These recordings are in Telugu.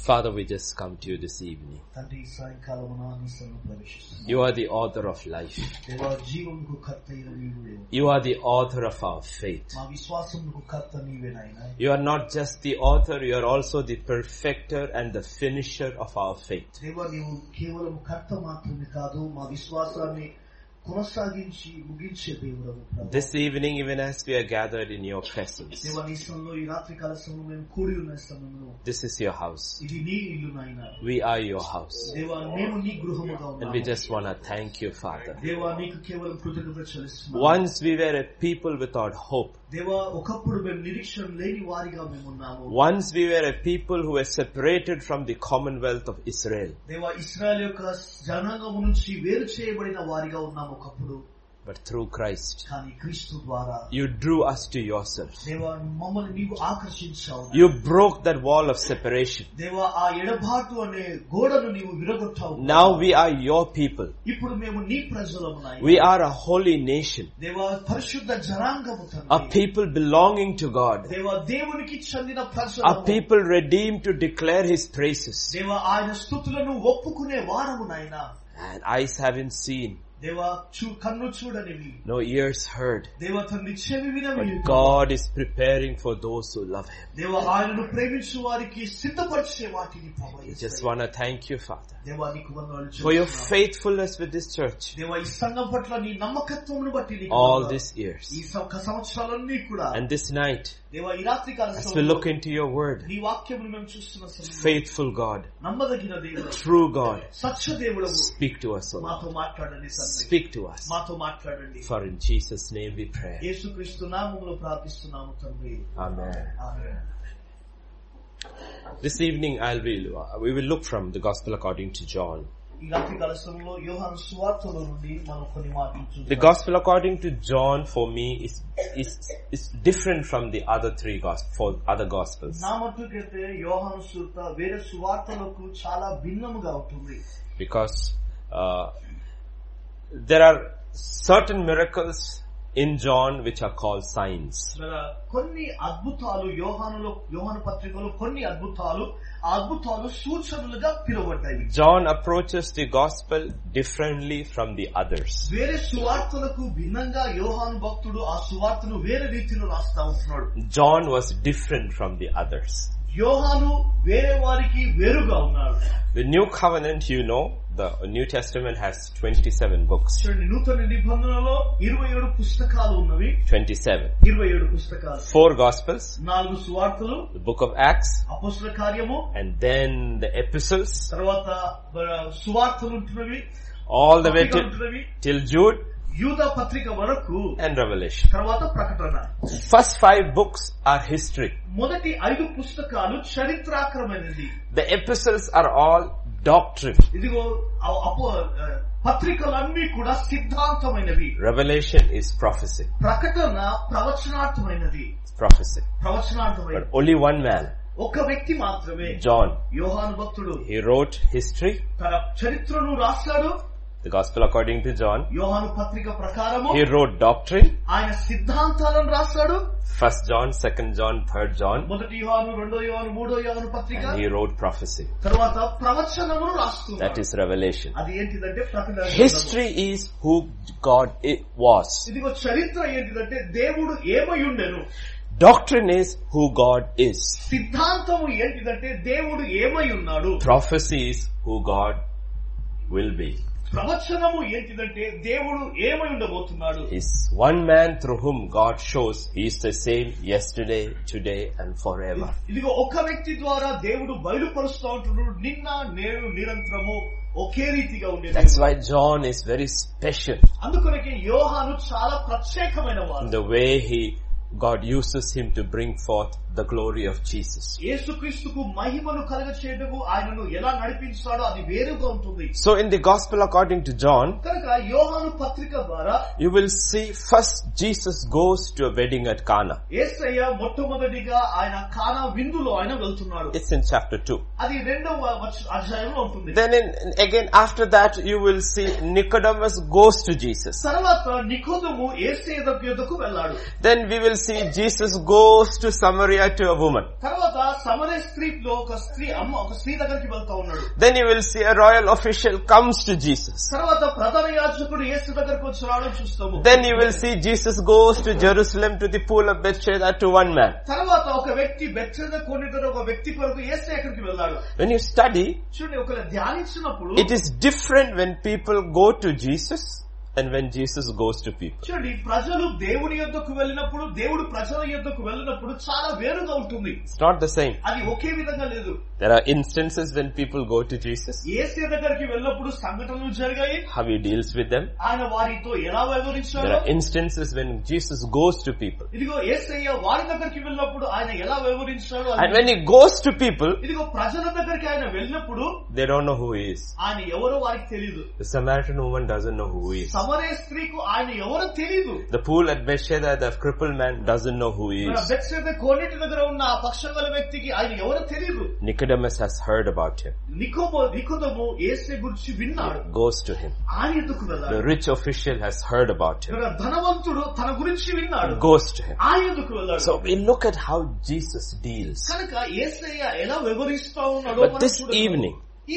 Father, we just come to you this evening. You are the author of life. You are the author of our faith. You are not just the author, you are also the perfecter and the finisher of our faith. This evening, even as we are gathered in your presence, this is your house. We are your house. And we just want to thank you, Father. Once we were a people without hope. Once we were a people who were separated from the commonwealth of Israel. But through Christ, you drew us to yourself. You broke that wall of separation. Now we are your people. We are a holy nation. A people belonging to God. A people redeemed to declare His praises. And eyes haven't seen, no ears heard, but God is preparing for those who love Him. We just want to thank you, Father, for your faithfulness with this church all these years. And this night, as we look into your word, faithful God, true God, speak to us, O Lord. Speak to us. For in Jesus' name we pray. Amen. This evening we will look from the Gospel according to John. The Gospel according to John for me is different from the other other Gospels. Because there are certain miracles in John which are called signs. John approaches the gospel differently from the others. John was different from the others. The New Covenant, you know, the New Testament has 27 books. 27. 4 Gospels, the book of Acts, and then the epistles, all the way till Jude, and Revelation. First 5 books are history. The epistles are all doctrine. Revelation is prophecy. Prophecy. But only one man, John, he wrote history. The Gospel according to John, he wrote doctrine. 1 John, 2 John, 3 John, and he wrote prophecy. That is Revelation. History is who God was. Doctrine is who God is. Prophecy is who God will be. Is one man through whom God shows He is the same yesterday, today and forever. That's why John is very special. In the way God uses him to bring forth the glory of Jesus. So in the Gospel according to John, you will see first Jesus goes to a wedding at Cana. It's in chapter 2. Then again after that you will see Nicodemus goes to Jesus. Then we will see Jesus goes to Samaria Samaria to a woman. తర్వాత సమరయ స్త్రీలో ఒక స్త్రీ దగ్గరికి వెళ్తా ఉన్నాడు. Then you will see a royal official comes to Jesus. తర్వాత ప్రధాన యాజకుడు యేసు దగ్గరికి వచ్చి రావడం చూస్తాము. Then you will see Jesus goes to Jerusalem to the pool of Bethesda to one man. తర్వాత ఒక వ్యక్తి బెత్షెదా కోనేటిలో ఒక వ్యక్తి కొరకు యేసు ఎక్కడికి వెళ్ళాడు. When you study, చూడండి ఒకవేళ ధ్యానించినప్పుడు it is different when people go to Jesus and when Jesus goes to people. చూడండి ప్రజలు దేవుని యొద్దకు వెళ్ళినప్పుడు దేవుడు ప్రజల యొద్దకు వెళ్ళినప్పుడు చాలా వేరుగా ఉంటుంది. It's not the same. అది ఒకే విధంగా లేదు. There are instances when people go to Jesus. యేసు దగ్గరికి వెళ్ళినప్పుడు సంఘటనలు జరిగాయి. How he deals with them. ఆయన వారితో ఎలా వ్యవహరించాడు. There are instances when Jesus goes to people. ఇదిగో యేసయ్య వారి దగ్గరికి వెళ్ళినప్పుడు ఆయన ఎలా వ్యవహరించాడు. And when he goes to people, ఇదిగో ప్రజల దగ్గరికి ఆయన వెళ్ళినప్పుడు they don't know who he is. ఆయన ఎవరో వారికి తెలియదు. The Samaritan woman doesn't know who he is. సమరయ స్త్రీకు ఆయన ఎవరో తెలియదు. The pool at Bethesda, the crippled man doesn't know who he is. బెత్షెదా కోనేటి దగ్గర ఉన్న ఆ పక్షగల వ్యక్తికి ఆయన ఎవరో తెలియదు. Nicodemus has heard about him. నికోదము యేసు గురించి విన్నాడు. Goes to him. ఆయన ఎదుకు వెళ్ళాడు. The rich official has heard about him. ధనవంతుడు తన గురించి విన్నాడు. Goes to him. ఆయన ఎదుకు వెళ్ళాడు. So we look at how Jesus deals. కనుక యేసయ్య ఎలా వ్యవహరిస్తా ఉన్నాడో. But this evening,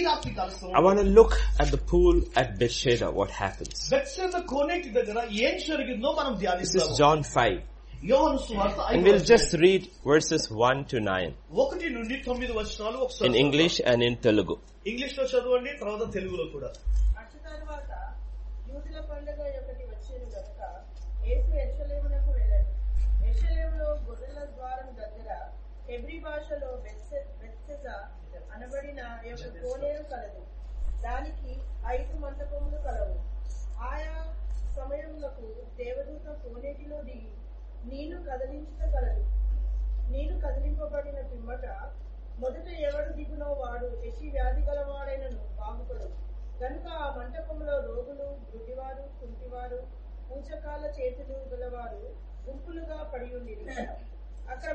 I want to look at the pool at Bethesda, what happens. బెత్షెదా కోనేటి దగ్గర ఏం జరిగిందో మనం ధ్యానిస్తాము. This is John 5. యోహాను సువార్త 5. And we'll just read verses 1 to 9. 1 నుండి 9 వచనాలు ఒకసారి in English and in Telugu. English లో చదవండి, తర్వాత తెలుగులో కూడా. అటు తరువాత యూదుల పండుగ ఒకటి వచ్చేది కనుక యేసు యెరూషలేమునకు వెళ్ళాడు. యెరూషలేములో గొర్రెల ద్వారం దగ్గర హెబ్రీ భాషలో బెత్సెదా అనబడిన ఒక కోనేరు కలదు. దానికి 5 మంటపములు కలవు. ఆయా సమయములకు దేవదూత కోనేటిలో దిగి నీళ్లు కదలించగలదు. నీళ్లు కదిలింపబడిన పిమ్మట మొదట ఎవడు దిగునో వాడు ఎసి వ్యాధి గలవాడైనను బాగుపడు. కనుక ఆ మంటపంలో రోగులు, గుడ్డివారు, కుంటివారు, పూచకాల చేతులు గలవారు గుంపులుగా పడి ఉండిరి. అక్కడ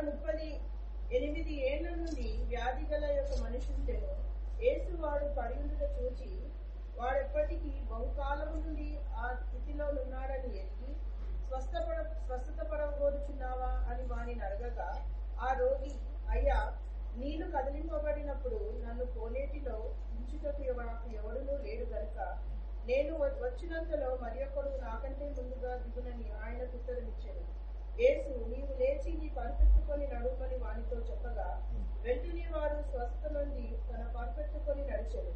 38 ఏళ్ల నుండి వ్యాధి గల యొక్క మనుషుండెను. యేసు వాడు పడి ఉండుట చూచి వాడెప్పటికీ బహుకాలము నుండి ఆ స్థితిలో ఉన్నాడని ఎరిగి స్వస్థత పడగోరుచున్నావా అని వానిని అడగగా ఆ రోగి, అయ్యా, నీళ్లు కదిలింపబడినప్పుడు నన్ను కోనేటిలో ఉంచుటకు ఎవడునూ లేడు గనుక నేను వచ్చినంతలో మరియొకడు నాకంటే ముందుగా దిగునని ఆయనకు ఉత్తరమిచ్చాడు. యేసు, నీవు లేచి నీ పరుపెత్తుకొని నడుమని వానితో చెప్పగా వెంటనే వాడు స్వస్థ నుండి తన పరుపెత్తుకొని నడిచాడు.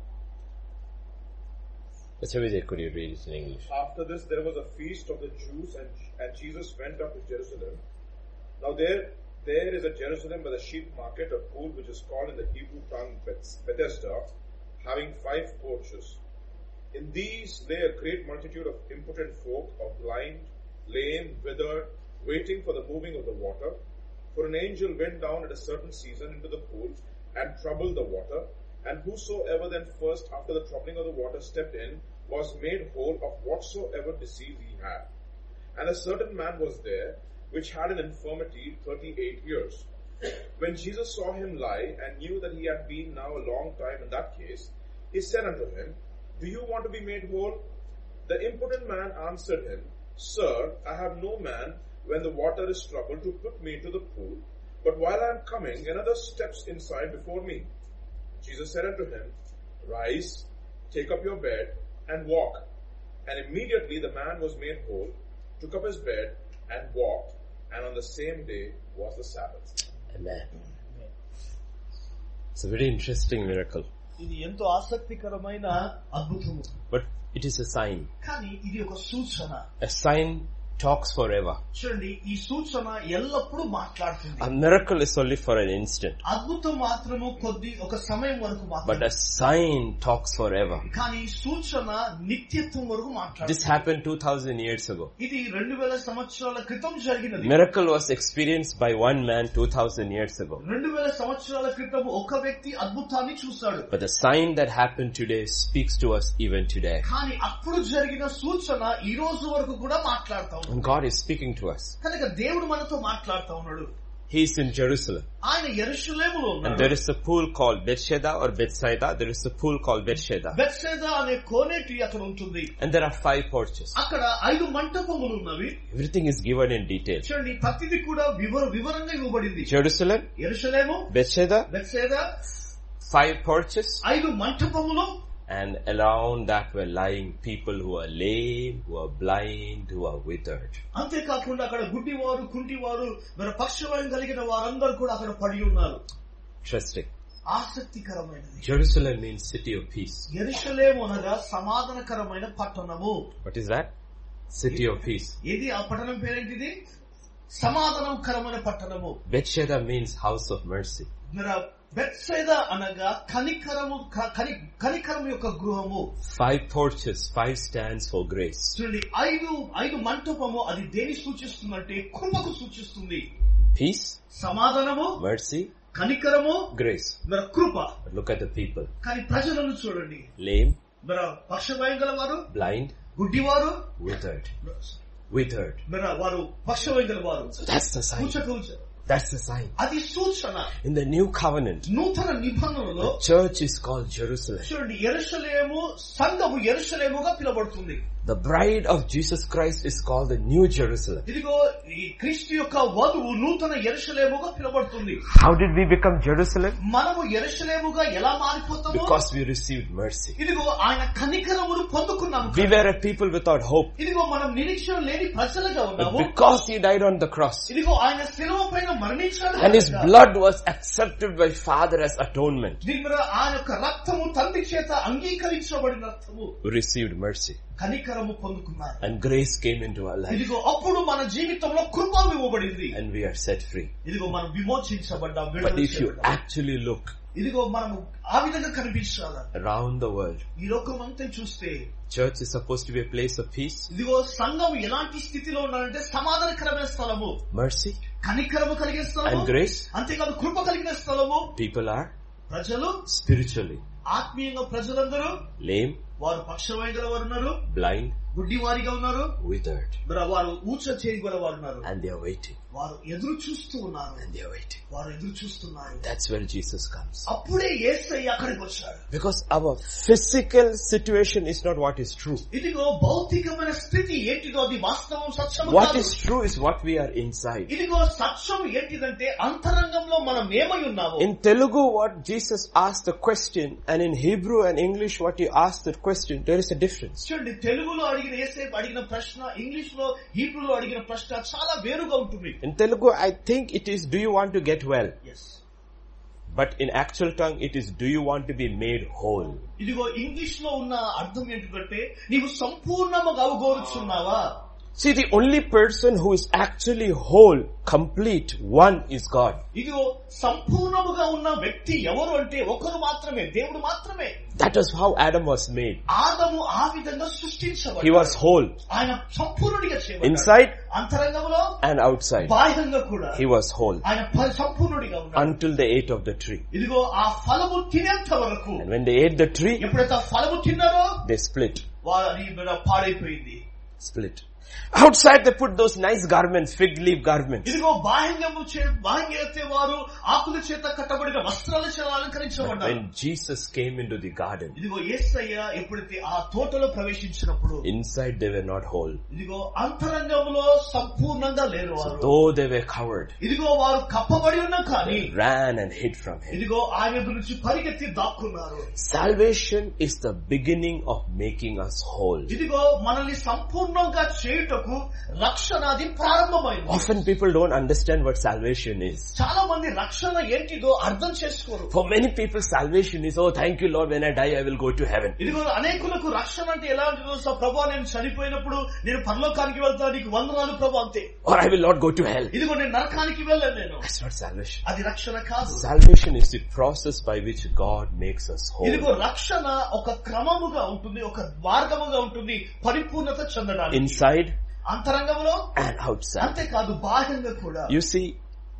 Could you read it in English? After this there was a feast of the Jews, and Jesus went up to Jerusalem. Now there is at Jerusalem by the sheep market a pool which is called in the Hebrew tongue Bethesda, having 5 porches. In these lay a great multitude of impotent folk, of blind, lame, withered, waiting for the moving of the water. For an angel went down at a certain season into the pool and troubled the water, and whosoever then first after the troubling of the water stepped in was made whole of whatsoever disease he had. And a certain man was there which had an infirmity 38 years. When Jesus saw him lie and knew that he had been now a long time in that case, he said unto him, Do you want to be made whole? The impotent man answered him, Sir, I have no man when the water is troubled to put me into the pool, but while I am coming, another steps inside before me. Jesus said unto him, Rise, take up your bed, and walk. And immediately the man was made whole, took up his bed, and walked, and on the same day was the Sabbath. Amen. It's a very interesting miracle. ఇది ఎంతో ఆసక్తికరమైన అద్భుతము. But it is a sign. కానీ ఇది ఒక సూచన. A sign talks forever. చూడండి, ఈ సూచన ఎల్లప్పుడూ మాట్లాడుతుంది. A miracle is only for an instant. అద్భుతం మాత్రము ఒక సమయం వరకు మాత్రమే. But a sign talks forever. కానీ సూచన నిత్యత్వం వరకు మాట్లాడుతుంది. This happened 2000 years ago. ఇది 2000 సంవత్సరాల క్రితం జరిగినది. Miracle was experienced by one man 2000 years ago. 2000 సంవత్సరాల క్రితం ఒక వ్యక్తి అద్భుతాన్ని చూశాడు. But the sign that happened today speaks to us even today. కానీ అప్పుడు జరిగిన సూచన ఈ రోజు వరకు కూడా మాట్లాడుతాం. And God is speaking to us. కనుక దేవుడు మనతో మాట్లాడుతూ ఉన్నాడు. He's in Jerusalem. ఆయన యెరూషలేములో And ఉన్నాడు. there is a pool called Bethesda or Bethsaida. There is a pool called Bethesda. బెత్సెదా అనే కోనేటి అక్కడ ఉంటుంది. And there are 5 porches. అక్కడ 5 మంటపములు ఉన్నవి. Everything is given in detail. చూడండి ప్రతిదీ కూడా వివరంగా ఇవ్వబడింది. Jerusalem, యెరూషలేము, Bethesda, బెత్సెదా, 5 porches. 5 మంటపములు. And around that were lying people who are lame, who are blind, who are withered. అంతేకాకుండా అక్కడ గుడ్డివారు, కుంటివారు, మరి పక్షవాతం కలిగిన వారందరూ కూడా అక్కడ పడి ఉన్నారు. Interesting. ఆసక్తికరమైనది. Jerusalem means city of peace. యెరూషలేము అనగా సమాధానకరమైన పట్టణము. What is that? City of peace. ఇది ఆ పట్టణం పేరేంటిది? సమాధానకరమైన పట్టణము. Bethesda means house of mercy. బెత్సెదా అనగా కనికరము యొక్క గృహము. 5 porches, 5 stands for grace. చూడండి 5 మంటపము అది దేని సూచిస్తుందంటే కృపకు సూచిస్తుంది. Peace, సమాధానము, mercy, కనికరము, grace. మరి కృప. But look at the people. కానీ ప్రజలను చూడండి. Lame, మరి పక్షవాతం గలవారు, blind, గుడ్డివారు, withered. మరి వారు పక్షవాతం గలవారు. So that's the sign. That's the sign. అది సూచన. In the new covenant, నూతన నిబంధనలో the church is called Jerusalem. చూడండి యెరూషలేము సంఘము యెరూషలేముగా పిలువబడుతుంది. The bride of Jesus Christ is called the New Jerusalem. ఇదిగో ఈ క్రీస్తు యొక్క వధువు నూతన యెరూషలేముగా పిలువబడుతుంది. How did we become Jerusalem? మనము యెరూషలేముగా ఎలా మారిపోతాము? Because we received mercy. ఇదిగో ఆయన కనికరమును పొందుకున్నాము. We were a people without hope. ఇదిగో మనం నిరీక్షణ లేని ప్రజలుగా But ఉన్నాము. because he died on the cross, ఇదిగో ఆయన శిలువ పైన మరణించాడు and his blood was accepted by Father as atonement, దీని మీద ఆయన యొక్క రక్తము తండ్రి చేత అంగీకరించబడిన రక్తము, we received mercy. కనికరము పొందుకున్నారు. And grace came into our life. ఇదిగో అప్పుడు మన జీవితంలో కృప ఇవ్వబడింది. And we are set free. ఇదిగో మనం విమోచించబడ్డాం. But if you actually look ఇదిగో మనము ఆ విధంగా కనిపించాలి. around the world, ఈ లోకం అంతా చూస్తే church is supposed to be a place of peace, ఇదిగో సంఘం ఎలాంటి స్థితిలో ఉన్నారంటే సమాధానకరమైన స్థలము, mercy, కనికరము కలిగిన స్థలము, and grace. అంతేకాదు కృప కలిగిన స్థలము. People are ప్రజలు spiritually ఆత్మీయంగా ప్రజలందరూ lame, వారు పక్షవాతం గలవారు ఉన్నారు, blind, గుడ్డివారిగా ఉన్నారు, withered, వారు ఊచ చేయగల వారు ఉన్నారు. and they are waiting. వారు ఎదురు చూస్తూ ఉన్నారు. And they are waiting. వారు ఎదురు చూస్తున్నారు. That's where Jesus comes. అప్పుడే యేసయ్య అక్కడికి వచ్చాడు. Because our physical situation is not what is true. ఇదిగో భౌతికమైన స్థితి ఏంటిదో అది వాస్తవం, సత్యము What కాదు. is true is what we are inside. ఇదిగో సత్యం ఏంటిదంటే అంతరంగంలో మనం ఏమై ఉన్నాము. In Telugu, what Jesus asked the question, and in Hebrew and English, what he asked the question, there is a difference. చూడండి తెలుగులో అడిగిన యేసయ్య అడిగిన ప్రశ్న, ఇంగ్లీష్ లో హీబ్రూలో అడిగిన ప్రశ్న చాలా వేరుగా ఉంటుంది. In Telugu, I think it is, do you want to get well? Yes. But in actual tongue, it is, do you want to be made whole? ఇదిగో ఇంగ్లీష్ లో ఉన్న అర్థం ఏంటంటే నీవు సంపూర్ణముగా అవగోరుచున్నావా. See, the only person who is actually whole, complete, one is God. ఇదిగో సంపూర్ణముగా ఉన్న వ్యక్తి ఎవరు అంటే ఒకరు మాత్రమే, దేవుడు మాత్రమే. That is how Adam was made. ఆదము ఆ విధంగా సృష్టించబడ్డాడు. He was whole. ఆయన సంపూర్ణుడిగా చేయబడ్డాడు. Inside అంతరంగంలో and outside. బాహ్యంగా కూడా He was whole. ఆయన సంపూర్ణుడిగా ఉన్నాడు. Until they ate of the tree. ఇదిగో ఆ ఫలము తినేంత వరకు. And when they ate the tree, ఎప్పుడైతే ఆ ఫలము తిన్నారో they split. వారి పాడైపోయింది. Split. Outside they put those nice garments, fig leaf garments. ఇదిగో బాహ్యంగా అయితే వారు ఆకుల చేత కట్టబడిన వస్త్రాల చేత అలంకరించబడ్డారు. When Jesus came into the garden, ఇదిగో యేసయ్య ఎప్పుడైతే ఆ తోటలో ప్రవేశించినప్పుడు inside they were not whole. ఇదిగో అంతరంగంలో సంపూర్ణంగా లేరు వారు. Though they were covered, ఇదిగో వారు కప్పబడి ఉన్నా కానీ they ran and hid from him. ఇదిగో ఆయన గురించి పరిగెత్తి దాక్కున్నారు. Salvation is the beginning of making us whole. ఇదిగో మనల్ని సంపూర్ణంగా చేయుటకు రక్షణది ప్రారంభమైంది. Often people don't understand what salvation is. చాలా మంది రక్షణ ఏంటిదో అర్థం చేసుకోరు. For many people salvation is, oh thank you Lord, when I die I will go to heaven. ఇదిగో అనేకులకు రక్షణ అంటే ఎలా ఉంటుందో, ప్రభువా నేను చనిపోయినప్పుడు నేను పరలోకానికి వెళ్తాను, నీకు వందనాలు ప్రభు అంతే. Or I will not go to hell. ఇదిగో నేను నరకానికి వెళ్ళను నేను. That's not salvation. అది రక్షణ కాదు. Salvation is the process by which God makes us whole. ఇదిగో రక్షణ ఒక క్రమముగా ఉంటుంది, ఒక మార్గముగా ఉంటుంది పరిపూర్ణత చెందడానికి. Inside అంతరంగంలో and outside. అంతేకాదు బాహ్యంగా కూడా. You see,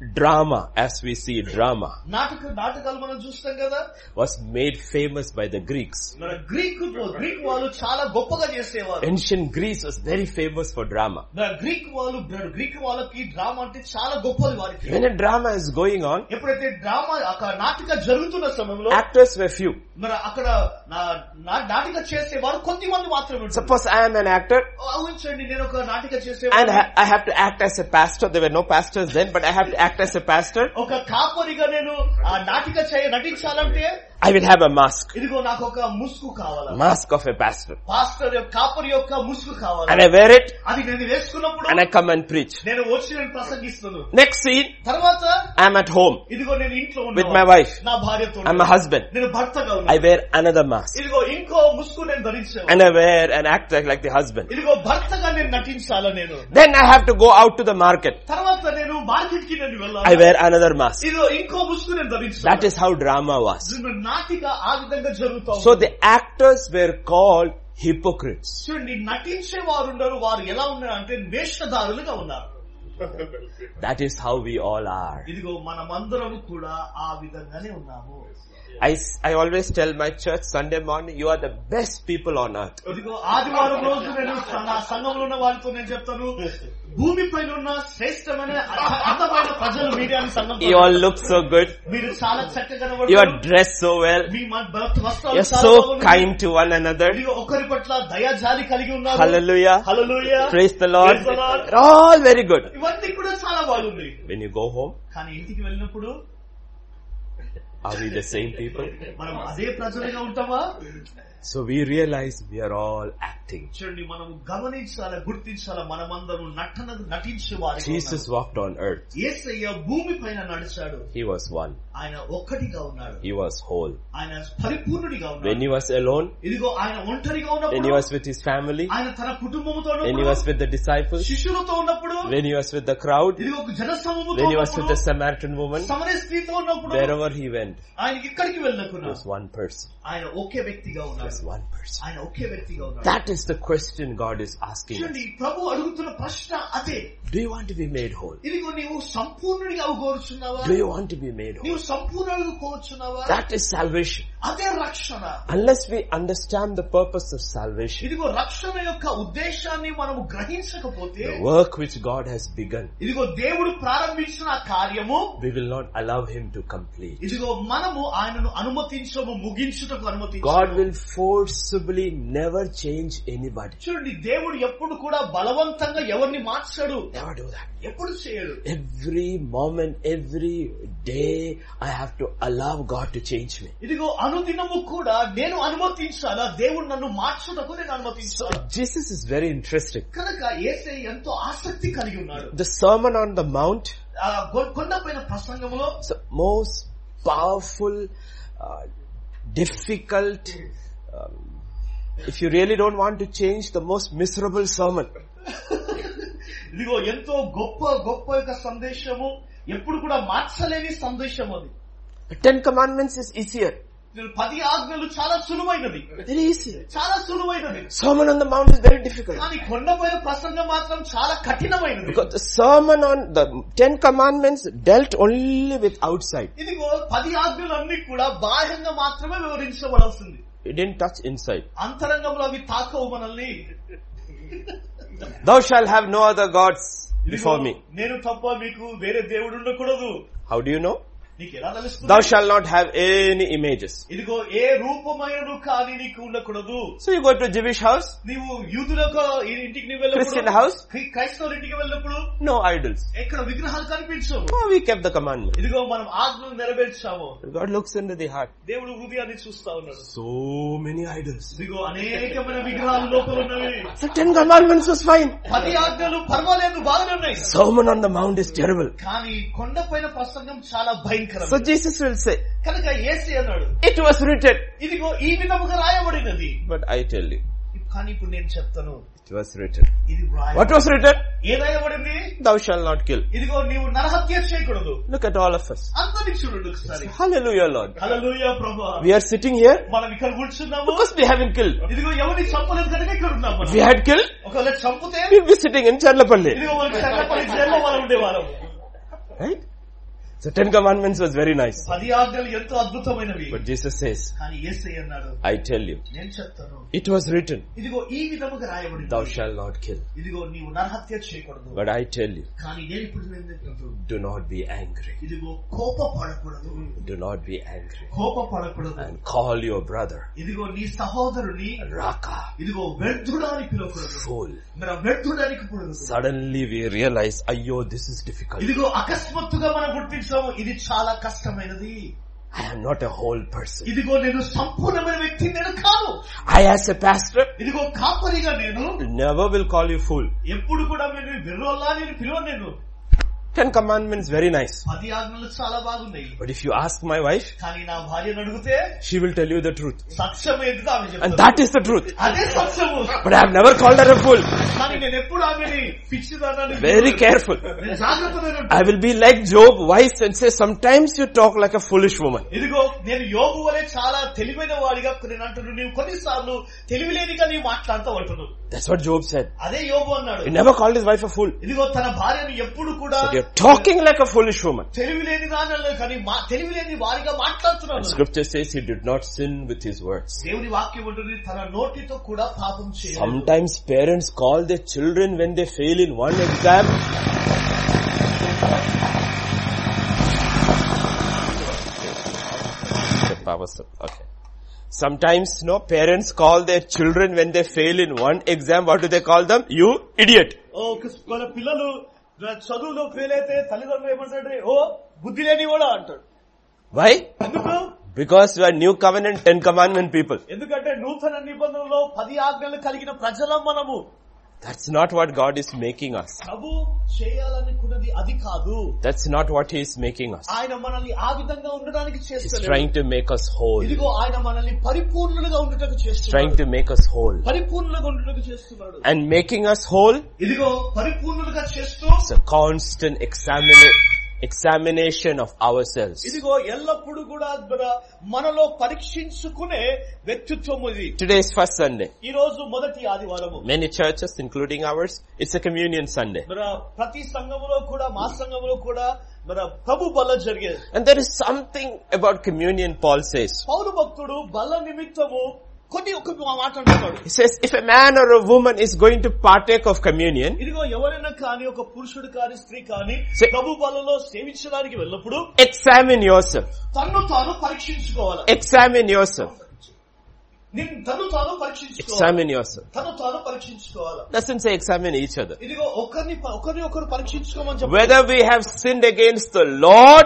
drama, as we see drama, నాటకాలు మనం చూస్తాం కదా, was made famous by the Greeks. మన గ్రీక్ వాళ్ళు చాలా గొప్పగా చేసేవారు. Ancient Greece was very famous for drama. Greek వాళ్ళకి డ్రామా అంటే చాలా గొప్పది వారికి. When a drama is going on, ఎప్పుడైతే డ్రామా నాటిక జరుగుతున్న సమయంలో actors were few. మరి అక్కడ నాటిక చేసేవారు కొద్దిమంది మాత్రమే. Suppose I am an actor, ఊహించండి, నేను ఒక నాటిక చేసేవారు, and I have to act as a pastor. There were no pastors then, but I have to act as a pastor. ఒక కాపరిగా నేను ఆ నాటిక నటించాలంటే I will have a mask. ఇదిగో నాకు ఒక ముసుగు కావాలి. Mask of a pastor. Pastor కాపరి యొక్క ముసుగు కావాలి. And I wear it. అది నేను వేసుకున్నప్పుడు and I come and preach. నేను వచ్చి నేను ప్రసంగిస్తాను. Next scene, తర్వాత I am at home. ఇదిగో నేను ఇంట్లో ఉన్నాను with my wife. నా భార్యతో. I'm a husband. నేను భర్తగా ఉన్నాను. I wear another mask. ఇదిగో ఇంకో ముసుగు నేను ధరించాను. and I wear and act like the husband. ఇదిగో భర్తగా నేను నటించాలా నేను. Then I have to go out to the market. తర్వాత నేను మార్కెట్ కి నేను వెళ్ళాలి. I wear another mask. ఇదిగో ఇంకో ముసుగు నేను ధరించాను. That is how drama was. నాటిక ఆ విధంగా జరుగుతుంది. So the actors were called hypocrites. చూడండి, నటించే వారు ఉన్నారు, వారు ఎలా ఉన్నారు అంటే వేషధారులుగా ఉన్నారు. That is how we all are. ఇదిగో మనమందరం కూడా ఆ విధంగానే ఉన్నాము. I always tell my church Sunday morning, you are the best people on earth. ఇదిగో ఆదివారం రోజు నేను నా సంఘంలో ఉన్న వారితో నేను చెప్తాను, భూమిపైన ఉన్న శ్రేష్టమైన అందమైన ప్రజలు మీడియా సంఘం. You all look so good. మీరు చాలా చక్కగా You are dressed so well. You are so kind to one another. ఒకరి పట్ల దయాజాలి కలిగి ఉన్నారు. Hallelujah. Hallelujah. Praise the Lord. All very good. ఇవన్నీ కూడా చాలా బాగుంది. When you go home, కానీ ఇంటికి వెళ్ళినప్పుడు are we the same people? మనం అదే ప్రజలుగా ఉంటామా? So we realize we are all acting. చూడండి, మనం గమనించాలా, గుర్తించాలా, మనమందరం నటించేవారు. Jesus walked on earth. యేసయ్య భూమి పైన నడిచాడు. He was one. ఆయన ఒక్కటిగా ఉన్నాడు. He was whole. ఆయన పరిపూర్ణుడిగా ఉన్నాడు. When he was alone, ఇదిగో ఆయన ఒంటరిగా ఉన్నప్పుడు, when he was with his family, ఆయన తన కుటుంబముతో ఉన్నప్పుడు, when he was with the disciples, శిష్యులతో ఉన్నప్పుడు, when he was with the crowd, ఇదిగో జనసమూహంతో, when he was with the Samaritan woman, సమరయ స్త్రీతో ఉన్నప్పుడు, wherever he went, ఆయన ఇక్కడికి వెళ్ళకున్నా, he was one person. ఆయన ఒకే వ్యక్తిగా ఉన్నాడు. One person. ఆయన ఒకే వ్యక్తిగా ఉన్నాడు. That is the question God is asking us. ప్రభు అడుగుతున్న ప్రశ్న అదే. Do you want to be made whole? ఇదిగో నీవు సంపూర్ణుడిగా కోరుచున్నావా? Do you want to be made whole? నీవు సంపూర్ణుడిగా కోరుచున్నావా? That is salvation. అదే రక్షణ. Unless we understand the purpose of salvation, ఇదిగో రక్షణ యొక్క ఉద్దేశాన్ని మనము గ్రహించకపోతే, the work which God has begun, ఇదిగో దేవుడు ప్రారంభించిన కార్యము, we will not allow him to complete. ఇదిగో మనము ఆయనను అనుమతించము, ముగించుటకు అనుమతించము. God will forcibly never change anybody. చూడండి, దేవుడు ఎప్పుడు కూడా బలవంతంగా ఎవరిని మార్చాడు. Never do that. ఎప్పుడు చేయడు. Every moment, every day, I have to allow God to change me. ఇదిగో అనుదినము కూడా నేను అనుమతించాలా, దేవుడు నన్ను మార్చుటకు నేను అనుమతించాలా. Jesus is very interesting. కనుక యేసయ్య ఎంతో ఆసక్తి కలిగి ఉన్నాడు. The Sermon on the Mount, కొండపైన ప్రసంగములో, most powerful, difficult, if you really don't want to change, the most miserable sermon. ఇదిగో ఎంతో గొప్ప యొక్క సందేశము, ఎప్పుడు కూడా మార్చలేని సందేశం అది. 10 Commandments is easier. 10 ఆజ్ఞలు చాలా సులువైనది. Very easy. చాలా సులువైనది. Sermon on the Mount is very difficult. కానీ కొండపైన ప్రసంగం మాత్రం చాలా కఠినమైనది. Because the sermon on the 10 Commandments dealt only with outside. ఇదిగో 10 ఆజ్ఞలు అన్ని కూడా బాహ్యంగా మాత్రమే వివరించబడాల్సింది. It didn't touch inside. అంతరంగంలో అవి తాకవు మనల్ని. Thou shalt have no other gods before me. నేను తప్ప మీకు వేరే దేవుడు ఉండకూడదు. How do you know? నీకు ఎలా తెలుస్తుంది? Thou shalt not have any images. ఇదిగో ఏ రూపమైనను కానీ నీకు ఉండకూడదు. So you go to a Jewish house, నీవు యూదులకు ఇంటికి నీవు వెళ్ళినప్పుడు, Christian house, క్రైస్తవుల ఇంటికి వెళ్ళినప్పుడు no idols. ఎక్కడ విగ్రహాలు కనిపించవు. Oh, we kept the commandment. ఇదిగో మనం ఆజ్ఞలు నెరవేర్చాము. God looks into the heart. దేవుడు హృదయాన్ని చూస్తా ఉన్నాడు. So many idols. ఇదిగో అనేకమైన విగ్రహాలు లోపల ఉన్నవి. So 10 Commandments was fine. 10 ఆజ్ఞలు పర్వాలేదు, బాగానే ఉన్నాయి. Sermon on the Mount is terrible. కానీ కొండపైన ప్రసంగం చాలా భయంకరం. So Jesus will say, కనుక యేసయ్య అన్నాడు, it was written. ఇదిగో ఈ విధముగా రాయబడినది. But I tell you, కానీ ఇప్పుడు నేను చెప్తాను, it was written. ఇది What was written? ఏ రాయబడింది? Thou shalt not kill. ఇదిగో నీవు నరహత్య చేయకూడదు. Look at all of us. అందరినీ చూడండి ఒకసారి. Hallelujah, Lord. హల్లెలూయా ప్రభువా. We are sitting here మనం ఇక్కడ కూర్చున్నాము because we haven't killed. ఇదిగో ఎవరిని చంపలేదు కనుక ఇక్కడ ఉన్నాము. If we had killed, ఒకవేళ చంపితే we'd be sitting in Charlapalli. ఇదిగో మనం చల్లపల్లి జైల్లో మనం ఉండేవాళ్ళం. Right? So 10 commandments was very nice. 10 ఆజ్ఞలు ఎంతో అద్భుతమైనవి. But Jesus says, కానీ యేసయ్య అన్నాడు, I tell you, నేను చెప్తాను, it was written, ఇదిగో ఈ విధముగా రాయబడింది, thou shalt not kill. ఇదిగో నీవు నరహత్య చేయకూడదు. But I tell you, కానీ నేను ఇప్పుడు నేను చెప్తాను, do not be angry. ఇదిగో కోపపడకూడదు. Do not be angry. కోపపడకూడదు. And call your brother, ఇదిగో నీ సహోదరుని Raka, ఇదిగో వ్యర్థుడా అని పిలవకూడదు. fool. మనం వ్యర్థుడానికి కూడదు. Suddenly we realize, ayyo, this is difficult. ఇదిగో అకస్మాత్తుగా మనం గుర్తించాము, ఇది చాలా కష్టమైనది. I am not a whole person. ఇదిగో నేను సంపూర్ణమైన వ్యక్తి నేను కాను. I as a pastor ఇదిగో కాపరిగా నేను never will call you fool. ఎప్పుడు కూడా నేను వెర్రోల్లా నేను పిలవను. నేను 10 commandments very nice. 10 ఆజ్ఞలు చాలా బాగున్నాయి. But if you ask my wife, కానీ నా భార్యను అడిగితే she will tell you the truth. సత్యం ఏంటిదో ఆమె చెప్తుంది. And that is the truth. అదే సత్యము. But I have never called her a fool. కానీ నేను ఎప్పుడు ఆమెని పిచ్చిదానని Very careful. నేను జాగ్రత్తగా I will be like Job, wise, and say, sometimes you talk like a foolish woman. ఇదిగో నేను యోబు వలె చాలా తెలివైన వాడిగా నేను అంటున్నాను, నీవు కొన్నిసార్లు తెలివిలేనిగా నీవు మాట్లాడుతూ అంటున్నావు. That's what Job said. అదే యోబు అన్నాడు. He never called his wife a fool. ఇదిగో తన భార్యను ఎప్పుడు కూడా But you're talking like a foolish woman. తెలివిలేని దానిలో కానీ తెలివిలేని వారిగా మాట్లాడుతున్నాడు. And scripture says he did not sin with his words. దేవుని వాక్యం ఉంటుంది, తన నోటితో కూడా పాపం చేయలేదు. Sometimes parents call their children when they fail in one exam. Okay. Sometimes, parents call their children when they fail in one exam. What do they call them? You idiot. మన పిల్లలు చదువులో ఫెయిల్ అయితే తల్లిదండ్రులు ఏమంటాడు, ఓ బుద్ధి లేని కూడా అంటాడు. Why? ఎందుకు? Because we are new covenant 10 commandment people. ఎందుకంటే నూతన నిబంధనలో 10 ఆజ్ఞలు కలిగిన ప్రజలం మనము. That's not what God is making us. ప్రభు చేయాలనుకున్నది అది కాదు. That's not what He is making us. ఆయన మనల్ని ఆ విధంగా ఉండడానికి He's చేస్తున్నాడు. trying to make us whole. ఇదిగో ఆయన మనల్ని పరిపూర్ణులుగా ఉండటకు చేస్తున్నాడు. Trying to make us whole. పరిపూర్ణులుగా ఉండటకు చేస్తున్నాడు. And making us whole, ఇదిగో పరిపూర్ణులుగా చేస్తూ it's a constant examination of ourselves. ఇదిగో ఎల్లప్పుడూ కూడా మనలో పరీక్షించుకునే వ్యక్తిత్వం ఇది. Today is first Sunday. ఈ రోజు మొదటి ఆదివారము. Many churches, including ours, it's a communion Sunday. ప్రతి సంఘములో కూడా మా సంఘములో కూడా ప్రభు బల్ల జరిగేది. And there is something about communion, Paul says. పౌలు భక్తుడు బల్ల నిమిత్తము కొన్ని ఒక మాట అంటున్నాడు. He says, if a man or a woman is going to partake of communion, ఇదిగో ఎవరైనా కానీ ఒక పురుషుడు కానీ స్త్రీ కానీ ప్రభు బల్లలో సేవించడానికి వెళ్ళినప్పుడు examine yourself. తన్ను తాను పరీక్షించుకోవాలి. Examine yourself. తను తాను పరీక్షించుకోవాలి. Examine yourself. తను తాను పరీక్షించుకోవాలి. Doesn't say examine each other. ఇదిగో ఒకరు పరీక్షించుకోమని చెప్పి whether we have sinned against the Lord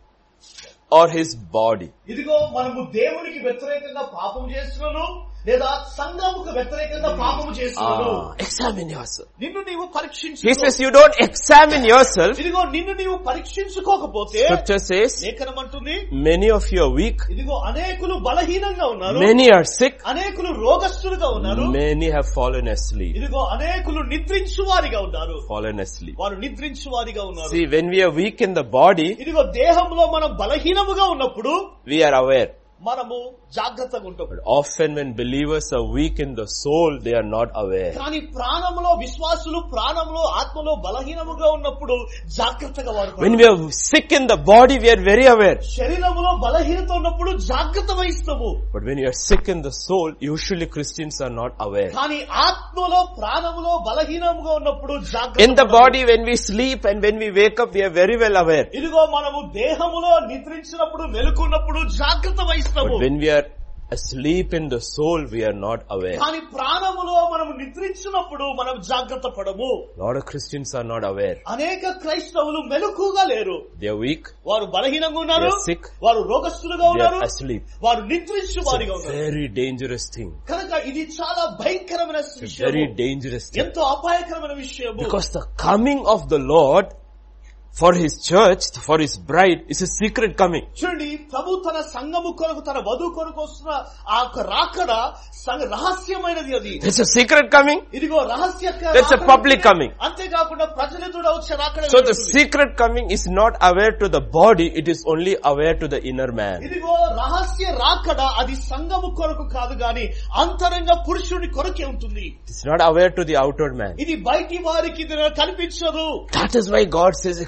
or His body. ఇదిగో మనము దేవునికి వ్యతిరేకంగా పాపం చేస్తున్నాను లేదా సంఘముకు వ్యతిరేకంగా పాపము చేస్తున్నాను. Examine yourself. నిన్ను నీవు పరీక్షించుకో. He says you don't examine yourself. ఇదిగో నిన్ను నీవు పరీక్షించుకోకపోతే Scripture says లేఖనం అంటుంది many of you are weak. ఇదిగో అనేకులు బలహీనంగా ఉన్నారు. Many are sick. అనేకులు రోగస్తులుగా ఉన్నారు. Many have fallen asleep. ఇదిగో అనేకులు నిద్రించువారిగా ఉన్నారు. Fallen asleep. వారు నిద్రించువారిగా ఉన్నారు. See, when we are weak in the body, ఇదిగో దేహంలో మనం బలహీనముగా ఉన్నప్పుడు we are aware. మనము జాగ్రత్తగా ఉంటాం. But often when believers are weak in the soul, they are not aware. కానీ ప్రాణంలో విశ్వాసులు ప్రాణంలో ఆత్మలో బలహీనముగా ఉన్నప్పుడు జాగ్రత్తగా వారు. When we are sick in the body, we are very aware. శరీరంలో బలహీనత ఉన్నప్పుడు జాగ్రత్త వహిస్తాము. But when you are sick in the soul, usually Christians are not aware. కానీ ఆత్మలో ప్రాణములో బలహీనముగా ఉన్నప్పుడు జాగ్రత్త. In the body, when we sleep and when we wake up, we are very well aware. ఇదిగో మనము దేహములో నిద్రించినప్పుడు మెలుకున్నప్పుడు జాగ్రత్త వహిస్తాము. But when we are asleep in the soul, we are not aware. కానీ ప్రాణములో మనం నిద్రించినప్పుడు మనం జాగ్రత్త పడము. A lot of Christians are not aware. అనేక క్రైస్తవులు మెలకుగా లేరు. They are weak. వారు బలహీనంగా ఉన్నారు. They are sick. వారు రోగస్తులుగా They ఉన్నారు. are asleep. వారు నిద్రించు వారిగా It's a ఉన్నారు. very dangerous thing. కనుక ఇది చాలా భయంకరమైన It's a విషయం. very dangerous thing. ఎంతో అపాయకరమైన విషయం. Because the coming of the Lord for His church, for His bride, is a secret coming. చూడండి, ప్రభు తన సంఘము కొరకు తన వధువు కొరకు వస్తున్న ఆ రాకడ రహస్యమైనది. అది It's a secret coming. ఇదిగో రహస్య. It's a public coming. అంతేకాకుండా ప్రజలెదుట వచ్చే రాకడ. So the secret coming is not aware to the body, it is only aware to the inner man. ఇదిగో రహస్య రాకడ అది సంఘము కొరకు కాదు గాని అంతరంగ పురుషుడి కొరకే ఉంటుంది. It's not aware to the outer man. ఇది బయటి వారికి కనిపించదు. That is why God says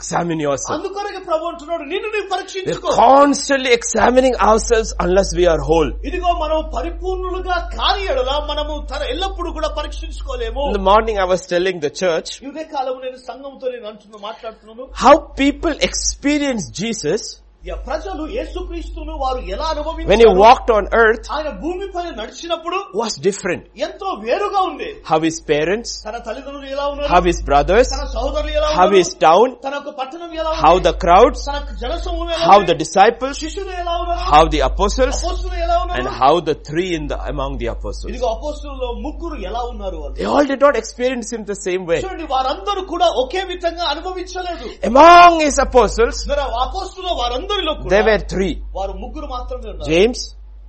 examine yourself. అందుకొరకే ప్రభువు అంటున్నాడు నిన్ను నీవు We're పరీక్షించుకో. constantly examining ourselves unless we are whole. ఇదిగో మనం పరిపూర్ణులుగా కాని ఎడల మనము ఎల్లప్పుడూ కూడా పరీక్షించుకోలేము. In the morning I was telling the church ఇదే కాలం నేను సంఘంతో నేను మాట్లాడుతున్నాను. how people experience Jesus ప్రజలు యేసుక్రీస్తును వారు ఎలా అనుభవించారు when he walked on earth ఆయన భూమిపై నడిచినప్పుడు was different. ఎంతో వేరుగా ఉంది. How his parents, తన తల్లిదండ్రులు ఎలా ఉన్నారు, how his brothers, తన సహోదరులు ఎలా how ఉన్నారు, his town, తన యొక్క పట్టణం ఎలా ఉంది, how the crowds, తన జనసమూహం ఎలా how ఉంది, the disciples, శిష్యులు ఎలా ఉన్నారు, how the apostles, అపోస్తలులు ఎలా and ఉన్నారు, how the three among the apostles. ఇదిగో అపోస్తలుల్లో ముగ్గురు ఎలా ఉన్నారు వాళ్ళు. They all did not experience him the same way. చూడండి వారందరూ కూడా ఒకే విధంగా అనుభవించలేదు. Among his apostles, అపోస్తలుల వారందరిలో there కూడా were three: వారు ముగ్గురు మాత్రమే ఉన్నారు. James,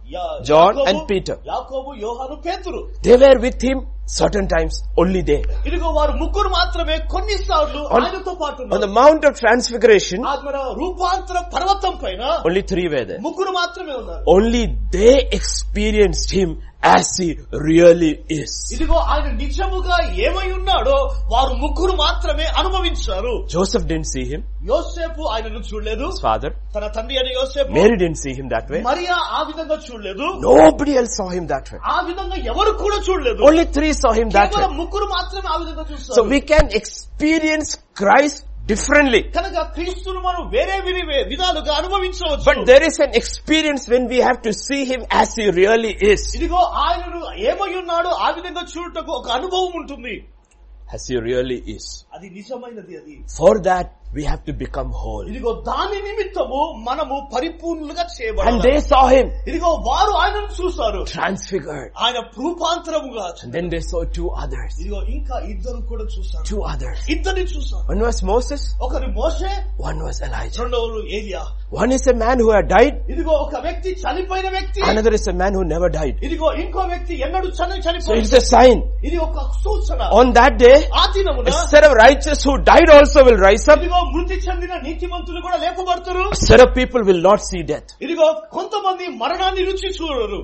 John and Peter. యాకోబు, యోహాను, పేతురు. They were with him certain times, only they. ఇదిగో వారు ముగ్గురు మాత్రమే కొన్నిసార్లు ఆయనతో పాటు On the Mount of Transfiguration, రూపాంతర పర్వతం పైన only three were there. ముగ్గురు మాత్రమే ఉన్నారు. Only they experienced him as he really is. ఇదిగో ఆయన నిజముగా ఏమై ఉన్నాడో వారు ముగ్గురు మాత్రమే అనుభవించారు. Joseph didn't see him. యోసేపు ఆయనను చూడలేదు. His father. తన తండ్రి అయిన యోసేపు. Mary didn't see him that way. Mariya ఆ విధంగా చూడలేదు. Nobody else saw him that way. ఆ విధంగా ఎవరు కూడా చూడలేదు. Only three saw him that way. కేవలం ముగ్గురు మాత్రమే ఆ విధంగా చూస్తారు. So we can experience Christ differently. కనుక క్రీస్తును మనం వేరే విధాలుగా అనుభవించవచ్చు. But there is an experience when we have to see him as he really is. ఇదిగో ఆయనను ఏమై ఉన్నాడో ఆ విధంగా చూడటకు ఒక అనుభవం ఉంటుంది. As he really is. అది నిజమైనది. అది For that we have to become whole. ఇదిగో దాని నిమిత్తము మనము పరిపూర్ణులుగా చేయబడాలి. And they saw him. ఇదిగో వారు ఆయనను చూశారు. Transfigured. ఆయన రూపాంతరముగా. And then they saw two others. ఇదిగో ఇంకా ఇద్దరు కూడా చూశారు. Two others. ఇద్దరిని చూశారు. One was Moses. ఒకరి మోషే. One was Elijah. రెండవరు ఏలియా. One is a man who had died. ఇదిగో ఒక వ్యక్తి చనిపోయిన వ్యక్తి. Another is a man who never died. ఇదిగో ఇంకో వ్యక్తి ఎన్నడూ చనిపోలేదు. So it's a sign. ఇది ఒక సూచన. On that day, ఆ దినమున a set of righteous who died also will rise up. ఇదిగో మృతి చెందిన నీతిమంతులు కూడా లేపబడతారు. A set of people will not see death. ఇదిగో కొంతమంది మరణాన్ని రుచి చూడరు.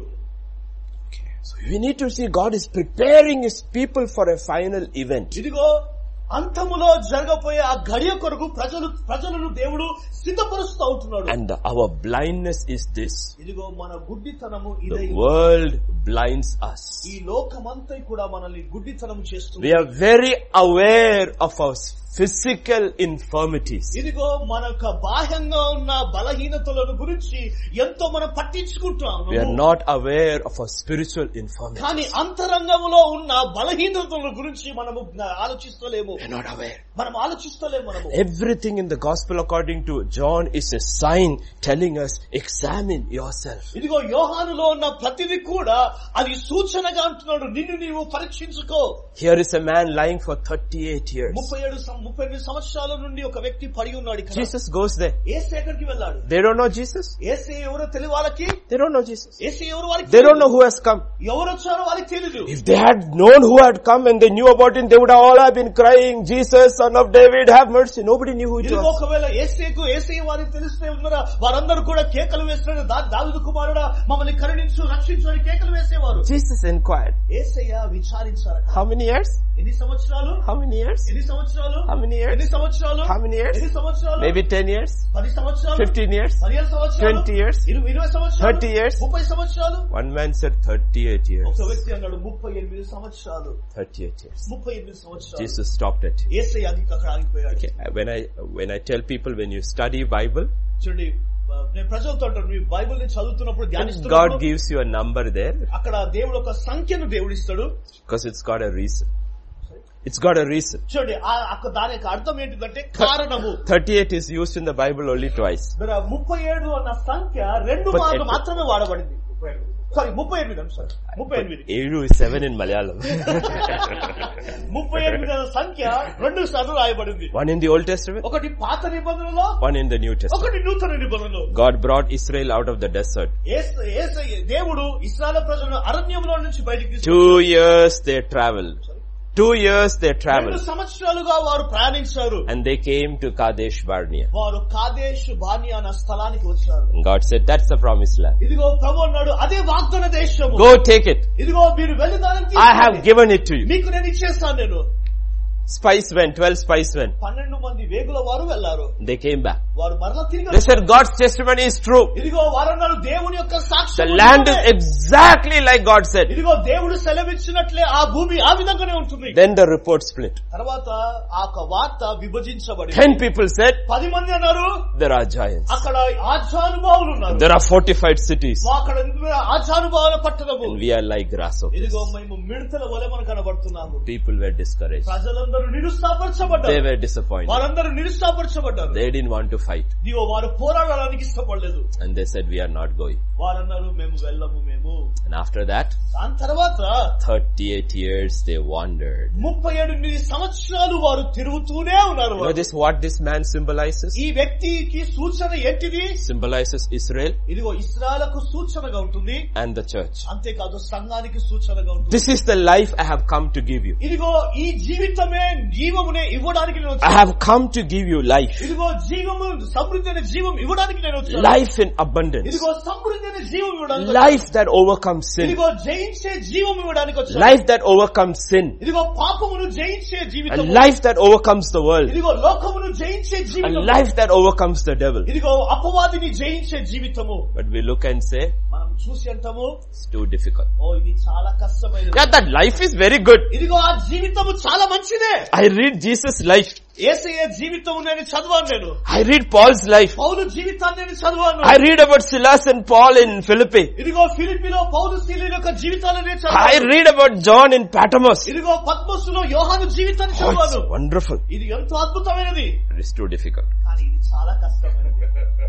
So we need to see God is preparing his people for a final event. ఇదిగో అంతములో జరగబోయే ఆ గడియ కొరకు ప్రజలను దేవుడు సిద్ధపరుస్తూ ఉంటున్నాడు. And our blindness is this. ఇదిగో మన గుడ్డితనము ఇదే. The world blinds us. ఈ లోకమంతా కూడా మనల్ని గుడ్డితనము చేస్తుంది. We are very aware of our physical infirmities. ఇదిగో మనకు బాహ్యంగా ఉన్న బలహీనతలను గురించి ఎంతో మనం పట్టించుకుంటాము. We are not aware of our spiritual infirmities. కానీ అంతరంగంలో ఉన్న బలహీనతల గురించి మనము ఆలోచిస్తలేము. We are not aware. మనం ఆలోచిస్తలేము. మనము Everything in the gospel according to John is a sign telling us examine yourself. ఇదిగో యోహానులో ఉన్న ప్రతిదీ కూడా అది సూచనగా అంటున్నాడు నిన్ను నీవు పరీక్షించుకో. Here is a man lying for 38 years. 38 సంవత్సరాల నుండి ఒక వ్యక్తి పడి ఉన్నాడు. Jesus goes there. యేసు ఎక్కడికి వెళ్ళాడు? They don't know Jesus. యేసు ఎవరో తెలియదు వాళ్ళకి. They don't know Jesus. యేసు ఎవరో వాళ్ళకి They don't know who has come. ఎవరు వచ్చారో వాళ్ళకి తెలియదు. If they had known who had come and they knew about him, they would all have been crying, Jesus, son of David, have mercy. Nobody knew who it was. ఒకవేళ యేసు వారికి తెలిస్తే ఉన్నారా వారందరూ కూడా కేకలు వేస్తున్నారు. దావీదు కుమారుడా మమ్మల్ని కరుణించు రక్షించు అని కేకలు వేసేవారు. Jesus inquired. యేసయ్య విచారించారు. How many years? ఎన్ని సంవత్సరాలు? How many years? ఎన్ని సంవత్సరాలు? How many years? ఎన్ని సంవత్సరాలు? How many years? ఎన్ని సంవత్సరాలు? Maybe 10 years? 10 సంవత్సరాలు? 15 years? 15 సంవత్సరాలు? 20 years? 20 సంవత్సరాలు? 30 years? 30 సంవత్సరాలు? One man said 38 years. ఒక వ్యక్తి అన్నాడు 38 సంవత్సరాలు. 38 years. 38 సంవత్సరాలు. Jesus stopped at him. యేసయ్య అక్కడ ఆగిపోయాడు. Okay. When I tell people when you study Bible, చూడండి నేను ప్రజలతో అంటాను మీ బైబిల్ ని చదువుతున్నప్పుడు ధ్యానిస్తున్నప్పుడు God gives you a number there. అక్కడ దేవుడు ఒక సంఖ్యను దేవుడిస్తాడు. Because it's got a reason. It's got a reason. చూడండి దాని యొక్క అర్థం ఏంటిదంటే కారణము. 38 is used in the Bible only twice. 37 అన్న సంఖ్య 2 మార్లు మాత్రమే వాడబడింది. సారీ 38. 7 is 7 in Malayalam. 38 అన్న సంఖ్య 2 సార్లు రాయబడింది. One in the Old Testament. ఒకటి పాత నిబంధనలో. One in the New Testament. ఒకటి నూతన నిబంధనలో. God brought Israel out of the desert. దేవుడు ఇశ్రాయేలు ప్రజలను అరణ్యంలో నుంచి బయటికి తీసుకొచ్చాడు. 2 years they traveled. 2 years they 2 traveled. సంవత్సరాలుగా వారు ప్రయాణించారు. And they came to Kadesh Barnea. వారు కాదేష్ బార్నియా అన్న స్థలానికి వచ్చారు. And God said, that's the promised land. ఇదిగో ప్రభు అన్నాడు అదే వాగ్దాన దేశము. Go take it. ఇదిగో మీరు వెళ్ళి దానిని I have given it to you. మీకు నేను ఇచ్చేస్తాను. నేను spies went, 12 spies went. 12 మంది వేగుల వారు వెళ్లారు. They came back. వారు మరలా తిరిగి They said God's testimony is true. ఇదిగో వారన్నారు దేవుని యొక్క సాక్ష్యం. The land is exactly like God said. ఇదిగో దేవుడు సెలవిచ్చినట్లే ఆ భూమి ఆ విధంగానే ఉంటుంది. Then the report split. తర్వాత ఆ వార్త విభజించబడింది. 10 people said 10 మంది అన్నారు there are giants. అక్కడ ఆజానుబావులు ఉన్నారు. There are fortified cities. అక్కడ ఆజానుబావుల పట్టణము. And we are like grasshoppers. ఇదిగో మేము మిడతల వలె మనం కనబడుతున్నాము. People were discouraged. ప్రజలందరూ నిరుత్సాహపరచబడ్డారు. They were disappointed. వారందరూ నిరుత్సాహపరచబడ్డారు. They didn't want to fight. ఇదిగో వారు పోరాడడానికి ఇష్టపడలేదు. And they said we are not going. వారన్నారు మేము వెళ్ళము మేము. And after that, దాని తర్వాత 38 years they wandered. 38 సంవత్సరాలు వారు తిరుగుతూనే ఉన్నారు. You know this what this man symbolizes? ఈ వ్యక్తికి సూచన ఏంటిది? Symbolizes Israel. ఇదిగో ఇశ్రాయేలుకు సూచనగా ఉంటుంది. And the church. అంతేకాదు సంఘానికి సూచనగా ఉంటుంది. This is the life I have come to give you. ఇదిగో ఈ జీవితమే జీవమునే ఇవ్వడానికి నేను వచ్చాను. I have come to give you life. ఇదిగో జీవము సమృద్ధైన జీవం ఇవ్వడానికి నేను వచ్చాను. Life in abundance. ఇదిగో సమృద్ధైన జీవం ఇవ్వడానికి. Life that overcomes sin. ఇదిగో జయించే జీవం ఇవ్వడానికి వచ్చాను. Life that overcomes sin. ఇదిగో పాపమును జయించే జీవితం. A life that overcomes the world. ఇదిగో లోకమును జయించే A జీవితం. life that overcomes the devil. ఇదిగో అపవాదిని జయించే జీవితము. But we look and say మనం చూసి అంటాము it's too difficult. ఓ ఇది చాలా కష్టమైనది. Yeah, that life is very good. ఇదిగో ఆ జీవితము చాలా మంచిదే. I read Jesus' life. యేసయ్య జీవితం నేను చదివాను. నేను I read Paul's life. పౌలు జీవితాన్ని నేను చదివాను. I read about Silas and Paul in Philippi. ఇదిగో ఫిలిప్పీలో పౌలు శీలుల యొక్క జీవితాలను నేను చదివాను. I read about John in Patmos. ఇదిగో పద్మసులో యోహాను జీవితాన్ని Oh, చదివాను. it's wonderful. ఇది ఎంతో అద్భుతమైనది. It is too difficult. కానీ ఇది చాలా కష్టమైనది.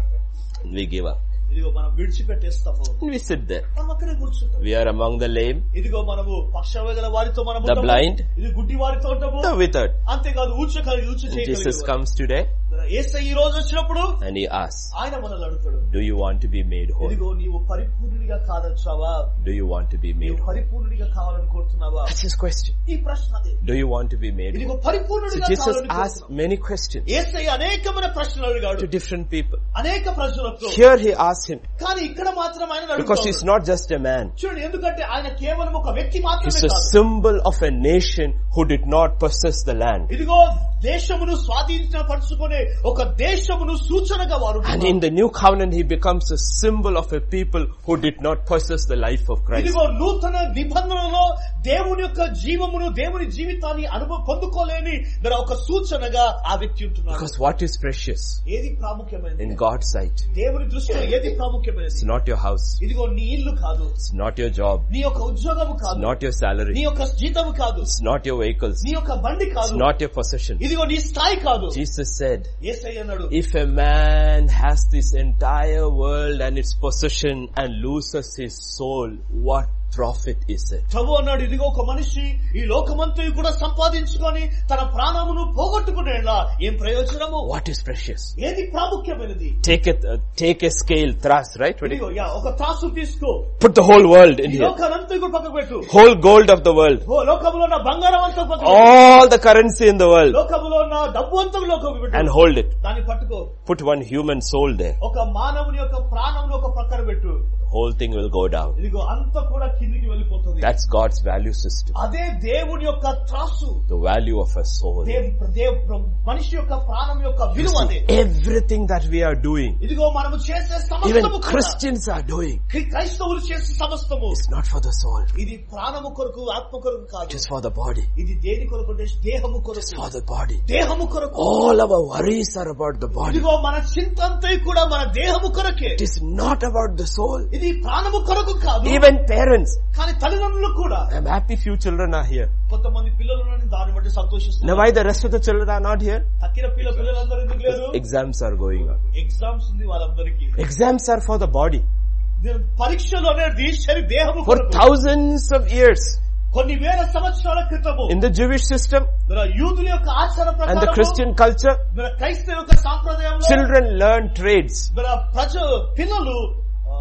We give up. ఇదిగో మనం విడిచిపెట్టేస్తాము. We sit there. మనం అక్కడే కూర్చుంటాం. We are among the lame, ఇదిగో మనము పక్షవేదన వారితో మనం the blind, ఇది గుడ్డి వారితో ఉంటాము. the withered. అంతేకాదు ఊచ Jesus చేయగలిగే comes today యేసయ్య ఈ రోజు వచ్చినప్పుడు and he asks, ఆయన మనల్ని అడుగుతాడు, do you want to be made whole? ఇదిగో నీవు పరిపూర్ణుడిగా కాదంటావా? Do you want to be made నీవు whole? పరిపూర్ణుడిగా కావాలని కోరుతున్నావా? That's his question. ఈ ప్రశ్న అదే. Do you want to be made ఇదిగో whole? So పరిపూర్ణుడిగా Jesus కావాలని asks కోరుతున్నావా? many questions యేసయ్య అనేకమైన ప్రశ్నలు అడిగాడు to different people. అనేక ప్రజలకు. Here he asks him కానీ ఇక్కడ మాత్రం ఆయన because he's not just a man. చూడండి, ఎందుకంటే ఆయన కేవలం ఒక వ్యక్తి మాత్రమే He's a కాదు. symbol of a nation who did not possess the land. ఇదిగో దేశమును స్వాధీనపరుచుకునే ఒక దేశమును సూచనగా వారు. And in the new covenant he becomes a symbol of a people who did not possess the life of Christ. ఇదిగో నూతన నిబంధనలో దేవుని యొక్క జీవమును దేవుని జీవితాన్ని పొందుకోలేని ఒక సూచనగా ఆ వ్యక్తి ఉంటున్నాడు. Because what is precious ఏది ప్రాముఖ్యమైనది in God's sight? దేవుని దృష్టిలో ఏది ప్రాముఖ్యమైనది? It's not your house. ఇదిగో నీ ఇల్లు కాదు. It's not your job. నీ యొక్క ఉద్యోగము It's కాదు. not your salary. నీ యొక్క జీతము కాదు. It's not your vehicles. నీ యొక్క బండి కాదు. It's not your possession. ఇదిగో నీ స్థాయి కాదు. Jesus said, యేసయ్య అన్నాడు, if a man has this entire world and its possession and loses his soul, what profit is it? ప్రభు అన్నాడు, ఇదిగో ఒక మనిషి ఈ లోకమంతయు కూడా సంపాదించుకొని తన ప్రాణమును పోగొట్టుకునేలా ఏం ప్రయోజనము? What is precious? ఏది ప్రాముఖ్యమైనది? Take a scale, thrust, right? ఇదిగో ఒక త్రాసు తీసుకో. Put the whole world in ఈ here. లోకానంతయు కూడా పక్కకు పెట్టు. Whole gold of the world. లోకములో ఉన్న బంగారం అంతా పక్కకు పెట్టు. All the currency in the world. లోకములో ఉన్న డబ్బు అంతా లోకముకు పెట్టు. And hold it. దాన్ని పట్టుకో. Put one human soul there. ఒక మానవుని యొక్క ప్రాణమును ఒక పక్కన పెట్టు. Whole thing will go down. ఇదిగో అంతా కూడా కిందికి వెళ్ళిపోతుంది. That's God's value system. అదే దేవుని యొక్క త్రాసు. The value of a soul. మనిషి యొక్క ప్రాణం యొక్క విలువ అదే. Everything that we are doing, ఇదిగో మనము చేసే సమస్తము even కూడా, Christians are doing, క్రైస్తవులు చేసే సమస్తము it's not for the soul. ఇది ప్రాణము కొరకు ఆత్మ కొరకు కాదు. It is for the body. ఇది దేని కొరకు? దేహము It's కొరకు. for the body. దేహము కొరకు. All our worries are about the body. ఇదిగో మన చింత అంతా కూడా మన దేహము కొరకే. It is not about the soul. ఇది ప్రాణము కొరకు కాదు. Even parents. కానీ తల్లిదండ్రులు కూడా. I'm happy few children are here. కొంతమంది పిల్లలు దాన్ని బట్టి Now సంతోషిస్తున్నారు. why the rest of the children are not here? తక్కిన పిల్లలందరూ ఎందుకు లేరు? Exams are going on. Exams ఉంది వాళ్ళందరికీ. Exams are for the body. పరీక్షలు అనేది దేహము For కొరకు. thousands of years. కొన్ని వేల సంవత్సరాల క్రితము In the Jewish system, యూదుల యొక్క ఆచార and the ప్రకారం, Christian culture, క్రైస్తవ యొక్క సాంప్రదాయంలో children learn trades. పిల్లలు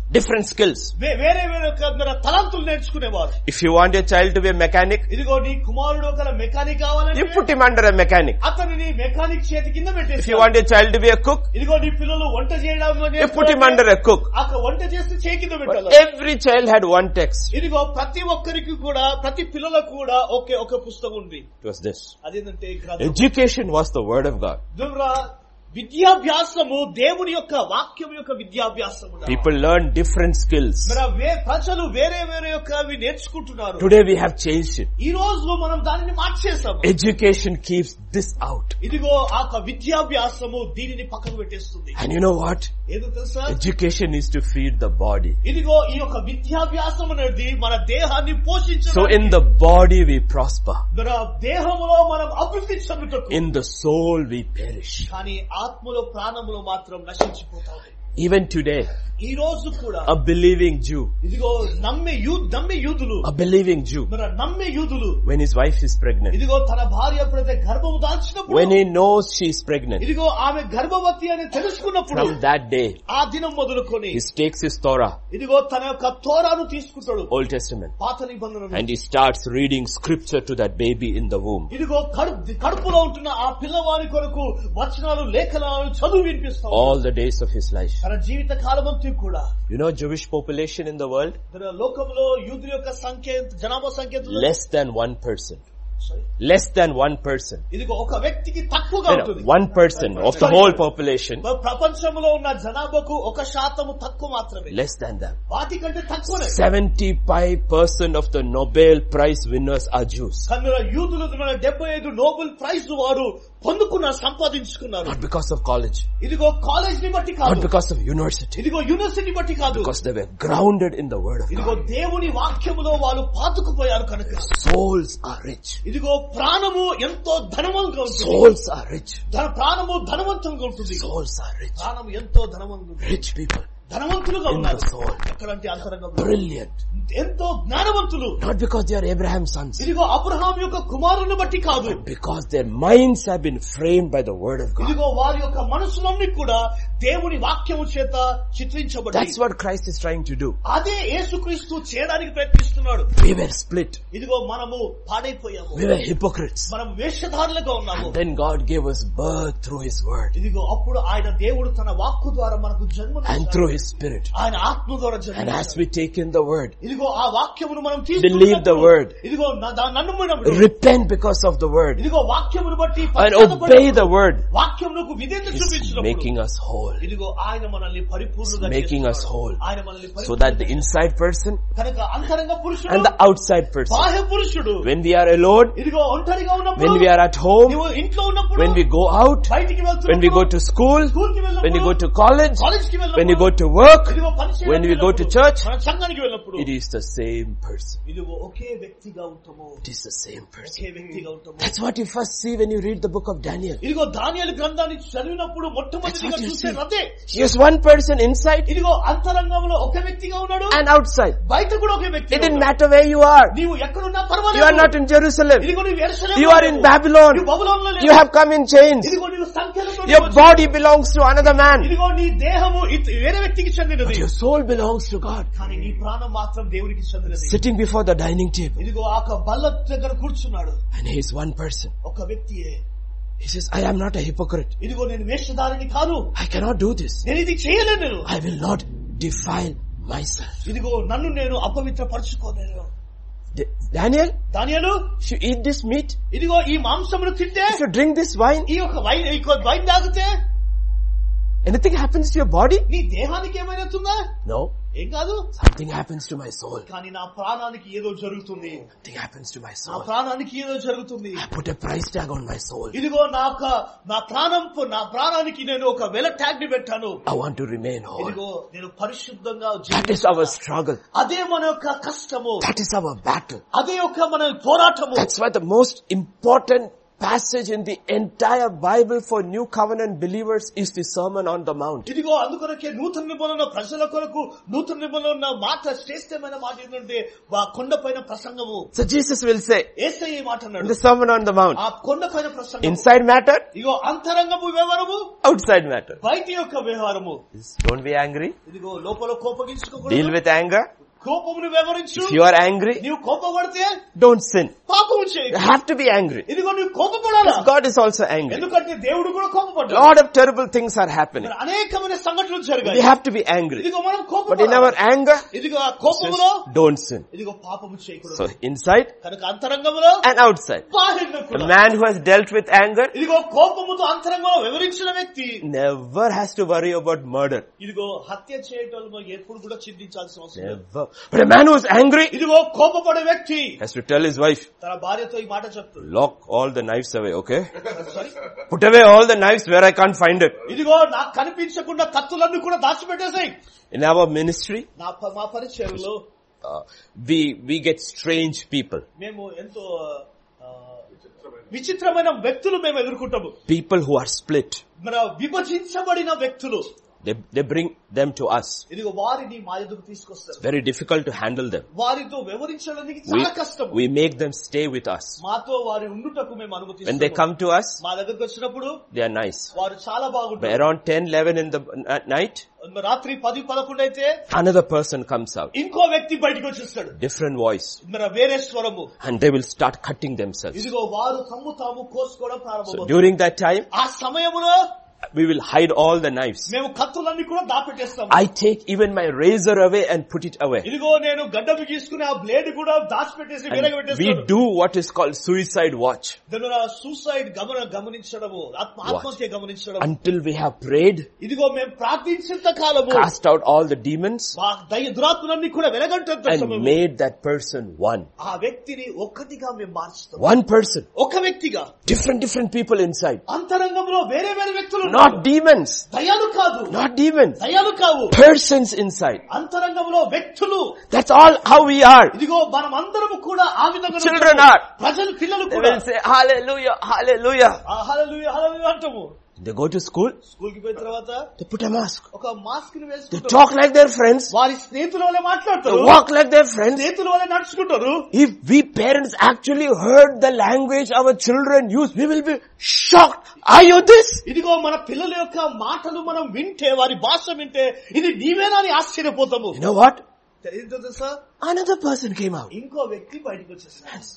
different skills. వేరే వేరే తలాంతులు నేర్చుకునేవారు. If you want your child to be a mechanic, ఇదిగో నీ కుమారుడు ఒక మెకానిక్ కావాలంటే you put him under a mechanic. అతనిని మెకానిక్ చేతి కింద పెట్టేసి. If you want your child to be a cook, ఇదిగో నీ పిల్లలు వంట చేయడం you put him under a cook. అక్కడ వంట చేసి చేయి కింద పెట్టాలి. Every child had one text. ఇదిగో ప్రతి ఒక్కరికి కూడా ప్రతి పిల్లలకు కూడా ఒక పుస్తకం ఉంది. It was this. అదేంటంటే Education was the word of God. విద్యాభ్యాసము దేవుని యొక్క వాక్యం యొక్క విద్యాభ్యాసము. People learn different skills. ప్రజలు వేరే వేరే యొక్కవి నేర్చుకుంటున్నారు. Today we have changed it. ఈ రోజు మనం దానిని మార్చేసాము. Education keeps this out. ఇదిగో ఆ విద్యాభ్యాసము దీనిని పక్కకు పెట్టేస్తుంది. And you know what? ఏదో తెలుసా? Education is to feed the body. ఇదిగో ఈ యొక్క విద్యాభ్యాసం అనేది మన దేహాన్ని పోషించడం. So in the body we prosper. మన దేహములో మనం అభివృద్ధి చెందుటకు. In the soul we perish. కానీ ఆత్మలో ప్రాణములో మాత్రం నశించిపోతాము. Even today, ఈ రోజు కూడా a believing Jew, ఇదిగో నమ్మే యూదులు, a believing Jew, నమ్మే యూదులు, when his wife is pregnant, ఇదిగో తన భార్య ఎప్పుడైతే గర్భము దాల్చినప్పుడు, when he knows she is pregnant, ఇదిగో ఆమె గర్భవతి అని తెలుసుకున్నప్పుడు, from that day, ఆ దినం మొదలుకొని he takes his Torah, ఇదిగో తన యొక్క తోరాను తీసుకుంటాడు, Old Testament, పాత నిబంధనను, and he starts reading scripture to that baby in the womb. ఇదిగో కడుపులో ఉంటున్న ఆ పిల్లవాని కొరకు వచనాలు లేఖనాలు చదువు వినిపిస్తాడు. All the days of his life. తన జీవిత కాలమంతా కూడా. You know Jewish population in the world? లోకంలో యూదుల యొక్క సంఖ్య జనాభా సంఖ్య less than 1%. Less than 1%. ఇదిగో ఒక వ్యక్తికి తక్కువగా ఉంటుంది. 1% of the whole population. ప్రపంచంలో ఉన్న జనాభాకు 1% తక్కువ మాత్రమే. Less than that. వాటికంటే తక్కువనే. 75% of the Nobel Prize winners are Jews. Kannada యూదులు 75 నోబెల్ ప్రైజ్ వారు సంపాదించుకున్నారు. Not because of college. ఇదిగో కాలేజ్ ని బట్టి కాదు. Not because of university. ఇదిగో యూనివర్సిటీ బట్టి కాదు. Because they were grounded in the word of ఇదిగో God. దేవుని వాక్యములో వాళ్ళు పాతుకుపోయారు కనుక. Souls are rich. ఇదిగో ప్రాణము ఎంతో ధనవంతంగా ఉంటుంది. Souls are rich. ప్రాణము ధనవంతంగా ఉంటుంది. Souls are rich. ప్రాణము ఎంతో ధనవంతంగా. Rich people. ధనవంతులుగా ఉన్నారు. ఎక్కడంటే అంతరంగంలో. Brilliant. ఎంతో జ్ఞానవంతులు. Not because they are Abraham's sons. ఇదిగో అబ్రహాం యొక్క కుమారులను బట్టి కాదు. Because their minds have been framed by the word of God. ఇదిగో వారి యొక్క మనసులన్నీ కూడా దేవుని వాక్యము చేత చిత్రించబడ్డాయి. That's what Christ is trying to do. అదే యేసుక్రీస్తు చేయడానికి ప్రయత్నిస్తున్నాడు. We were split. ఇదిగో మనము పాడైపోయాము. We were hypocrites. మనం వేషధారులుగా ఉన్నాము. And then God gave us birth through His word. ఇదిగో అప్పుడు ఆయన దేవుడు తన వాక్కు ద్వారా మనకు జన్మనిచ్చాడు. And through His Spirit. ఆయన ఆత్మ ద్వారా జన్మనిచ్చాడు. And as we take in the word, ఇదిగో ఆ వాక్యమును మనం believe the word. ఇదిగో నమ్మినప్పుడు, repent because of the word, ఇదిగో వాక్యమును బట్టి and obey the word. వాక్యమునకు విధేయత చూపించినప్పుడు making us whole. ఇదిగో ఆయన మనల్ని పరిపూర్ణంగా making us whole. ఆయన మనల్ని so that the inside person కనుక అంతరంగ పురుషుడు and the outside person, బాహ్య పురుషుడు, when we are alone, ఇదిగో ఒంటరిగా ఉన్నప్పుడు, when we are at home, నీవు ఇంట్లో ఉన్నప్పుడు, when we go out, బయటికి వెళ్తున్నప్పుడు, when we go to school, స్కూల్కి వెళ్ళినప్పుడు, when we go to college, కాలేజ్కి వెళ్ళినప్పుడు, when we go to work, ఇదిగో పనిచేయడానికి when we go to church, మన సంఘానికి వెళ్ళినప్పుడు, it is the same person. ఇదిగో ఒకే వ్యక్తిగా ఉంటాము. It is the same person. ఒకే వ్యక్తిగా ఉంటాము. That's what you first see when you read the book of Daniel. ఇదిగో దానియేలు గ్రంథాన్ని చదివినప్పుడు మొట్టమొదటిగా చూసేది అదే. He is one person inside, ఇదిగో అంతరంగంలో ఒక వ్యక్తిగా ఉన్నాడు, and outside. బయట కూడా ఒక వ్యక్తి. It didn't matter where you are. నీవు ఎక్కడున్నా పర్వాలేదు. You are not in Jerusalem. ఇదిగో నీవు యెరూషలేములో, You are in Babylon. నీవు బబులోనులో లేవు. You have come in chains. ఇదిగో నీవు సంఖ్యలతో, Your body belongs to another man. ఇదిగో నీ దేహము వేరే వ్యక్తికి చెందినది. But your soul belongs to God. కానీ నీ ప్రాణం మాత్రం దేవునికి చెందినది. Sitting before the dining table. ఇదిగో ఆ బల్ల దగ్గర కూర్చున్నాడు. And he is one person. ఒక వ్యక్తియే. He says, I am not a hypocrite. ఇదిగో నేను వేషధారిని కాదు. I cannot do this. నేను ఇది చేయలేను. I will not defile myself. ఇదిగో నన్ను నేను అపవిత్రపరచుకోలేను. Daniel, if you eat this meat, ఇదిగో ఈ మాంసమును తింటే, if you drink this wine, ఈ యొక్క వైన్ తాగితే, anything happens to your body? నీ దేహానికి ఏమైనా అవుతుందా? No. ఏం కాదు. Something happens to my soul. కానీ నా ప్రాణానికి ఏదో జరుగుతుంది. Something happens to my నా soul. ప్రాణానికి ఏదో జరుగుతుంది. I put a price tag on my soul. ఇదిగో నా ప్రాణానికి నేను ఒక వెల ట్యాగ్ ని పెట్టాను. I want to remain whole. ఇదిగో నేను పరిశుద్ధంగా That is our struggle. అదే మన యొక్క కష్టము. That is our battle. అదే యొక్క మన పోరాటము. That's why the most important passage in the entire Bible for New Covenant believers is the Sermon on the Mount. ఇదిగో అందుకొరకే నూతన నిబంధన ప్రజల కొరకు నూతన నిబంధన మాట శ్రేష్టమైన మాట ఏంటంటే కొండపైన ప్రసంగము. So Jesus will say, యేసయ్య మాట అన్నాడు, the Sermon on the Mount. ఆ కొండపైన ప్రసంగం. Inside matter, ఇదిగో అంతరంగము వ్యవహారము, outside matter. బయట యొక్క వ్యవహారము. Don't be angry. ఇదిగో లోపల కోపగించుకోకూడదు. Deal with anger. కోపమును వ్యవహరించు. If you are angry, నీవు కోపపడితే don't sin. పాపము చేయి. You have to be angry. ఇదిగో నీవు కోపపడాలా. God is also angry. ఎందుకంటే దేవుడు కూడా కోపపడ్డాడు. Lot of terrible things are happening. అనేకమైన సంఘటనలు జరిగాయి. We have to be angry. ఇదిగో మనం కోపపడాలి. But in our anger, ఇదిగో ఆ కోపములో don't sin. ఇదిగో పాపము చేయకూడదు. So inside కనుక అంతరంగములో and outside. బాహ్యంగా కూడా. The man who has dealt with anger ఇదిగో కోపముతో అంతరంగంలో వివరించిన వ్యక్తి never has to worry about murder. ఇదిగో హత్య చేయటంలో ఎప్పుడు కూడా చింతించాల్సిన అవసరం లేదు. Never. But a man who is angry ఇదిగో కోపపడే వ్యక్తి has to tell his wife, తన భార్యతో ఈ మాట చెప్తాడు, lock all the knives away, okay? Put away all the knives where I can't find it. ఇదిగో నాకు కనిపించకుండా కత్తులన్నీ కూడా దాచిపెట్టేసాయి. In our ministry, మా పరిచర్యలో we get strange people. మేము ఎంతో విచిత్రమైన వ్యక్తులు మేము ఎదుర్కొంటాము. People who are split. మన విభజించబడిన వ్యక్తులు. They bring them to us. ఇదిగో వారిని మా ఎదుగు తీసుకొస్తారు. It's very difficult to handle them. వారితో వ్యవహరించడానికి చాలా కష్టం. We make them stay with us. మాతో వారి ఉండుటకు మేము అనుమతిస్తాము. When they come to us, మా దగ్గరికి వచ్చినప్పుడు they are nice. వారు చాలా బాగుంటారు. But around 10-11 in the night, రాత్రి 10-11 అయితే another person comes out. ఇంకో వ్యక్తి బయటికి వచ్చేస్తాడు. Different voice. వేరే స్వరము. And they will start cutting themselves. ఇదిగో వారు తమ్ము తాము కోసుకోవడం ప్రారంభమవుతారు. So during that time, ఆ సమయములో we will hide all the knives. మేము కత్తులన్నీ కూడా దాచిపెట్టేస్తాము. I take even my razor away and put it away. ఇదిగో నేను గడ్డము గీసుకుని ఆ బ్లేడ్ కూడా దాచిపెట్టేసి వేరేగా We పెట్టేస్తాను. do what is called suicide watch. దానిలో సూసైడ్ గమనించడము, ఆత్మహత్య గమనించడం. Until we have prayed, ఇదిగో మేము ప్రార్థించేంత కాలము cast out all the demons, దురాత్మలన్నీ కూడా వెలగొట్టేంత and సమయము made that person one. ఆ వ్యక్తిని ఒక్కటిగా మేము మార్చుతాం. One person. ఒక వ్యక్తిగా. Different people inside. అంతరంగంలో వేరే వేరే వ్యక్తులు. Not demons. దయ్యాలు కాదు. Not demons. దయ్యాలు కావు. Persons inside. అంతరంగంలో వ్యక్తులు. That's all how we are. ఇదిగో మనం అందరము కూడా ఆ విధంగా Children are. ప్రజలు పిల్లలు They కూడా. will say hallelujah, hallelujah. హల్లెలూయా హల్లెలూయా అంటాము. They go to school. School కి పోయిన తర్వాత They put a mask. ఒక మాస్క్ ని They వేసుకుంటారు. talk like their friends. వారి స్నేహితుల వల్లే They మాట్లాడతారు. walk like their friends. స్నేహితుల వల్లే నడుచుకుంటారు. If we parents actually heard the language our children use, we will be shocked. Are you this? ఇదిగో మన పిల్లల యొక్క మాటలు మనం వింటే, వారి భాష వింటే, ఇది నీవేనా అని ఆశ్చర్యపోతాము. You know what? ఏంటో తెలుసా? Another person came out. ఇంకో వ్యక్తి బయటకు వచ్చేసాడు.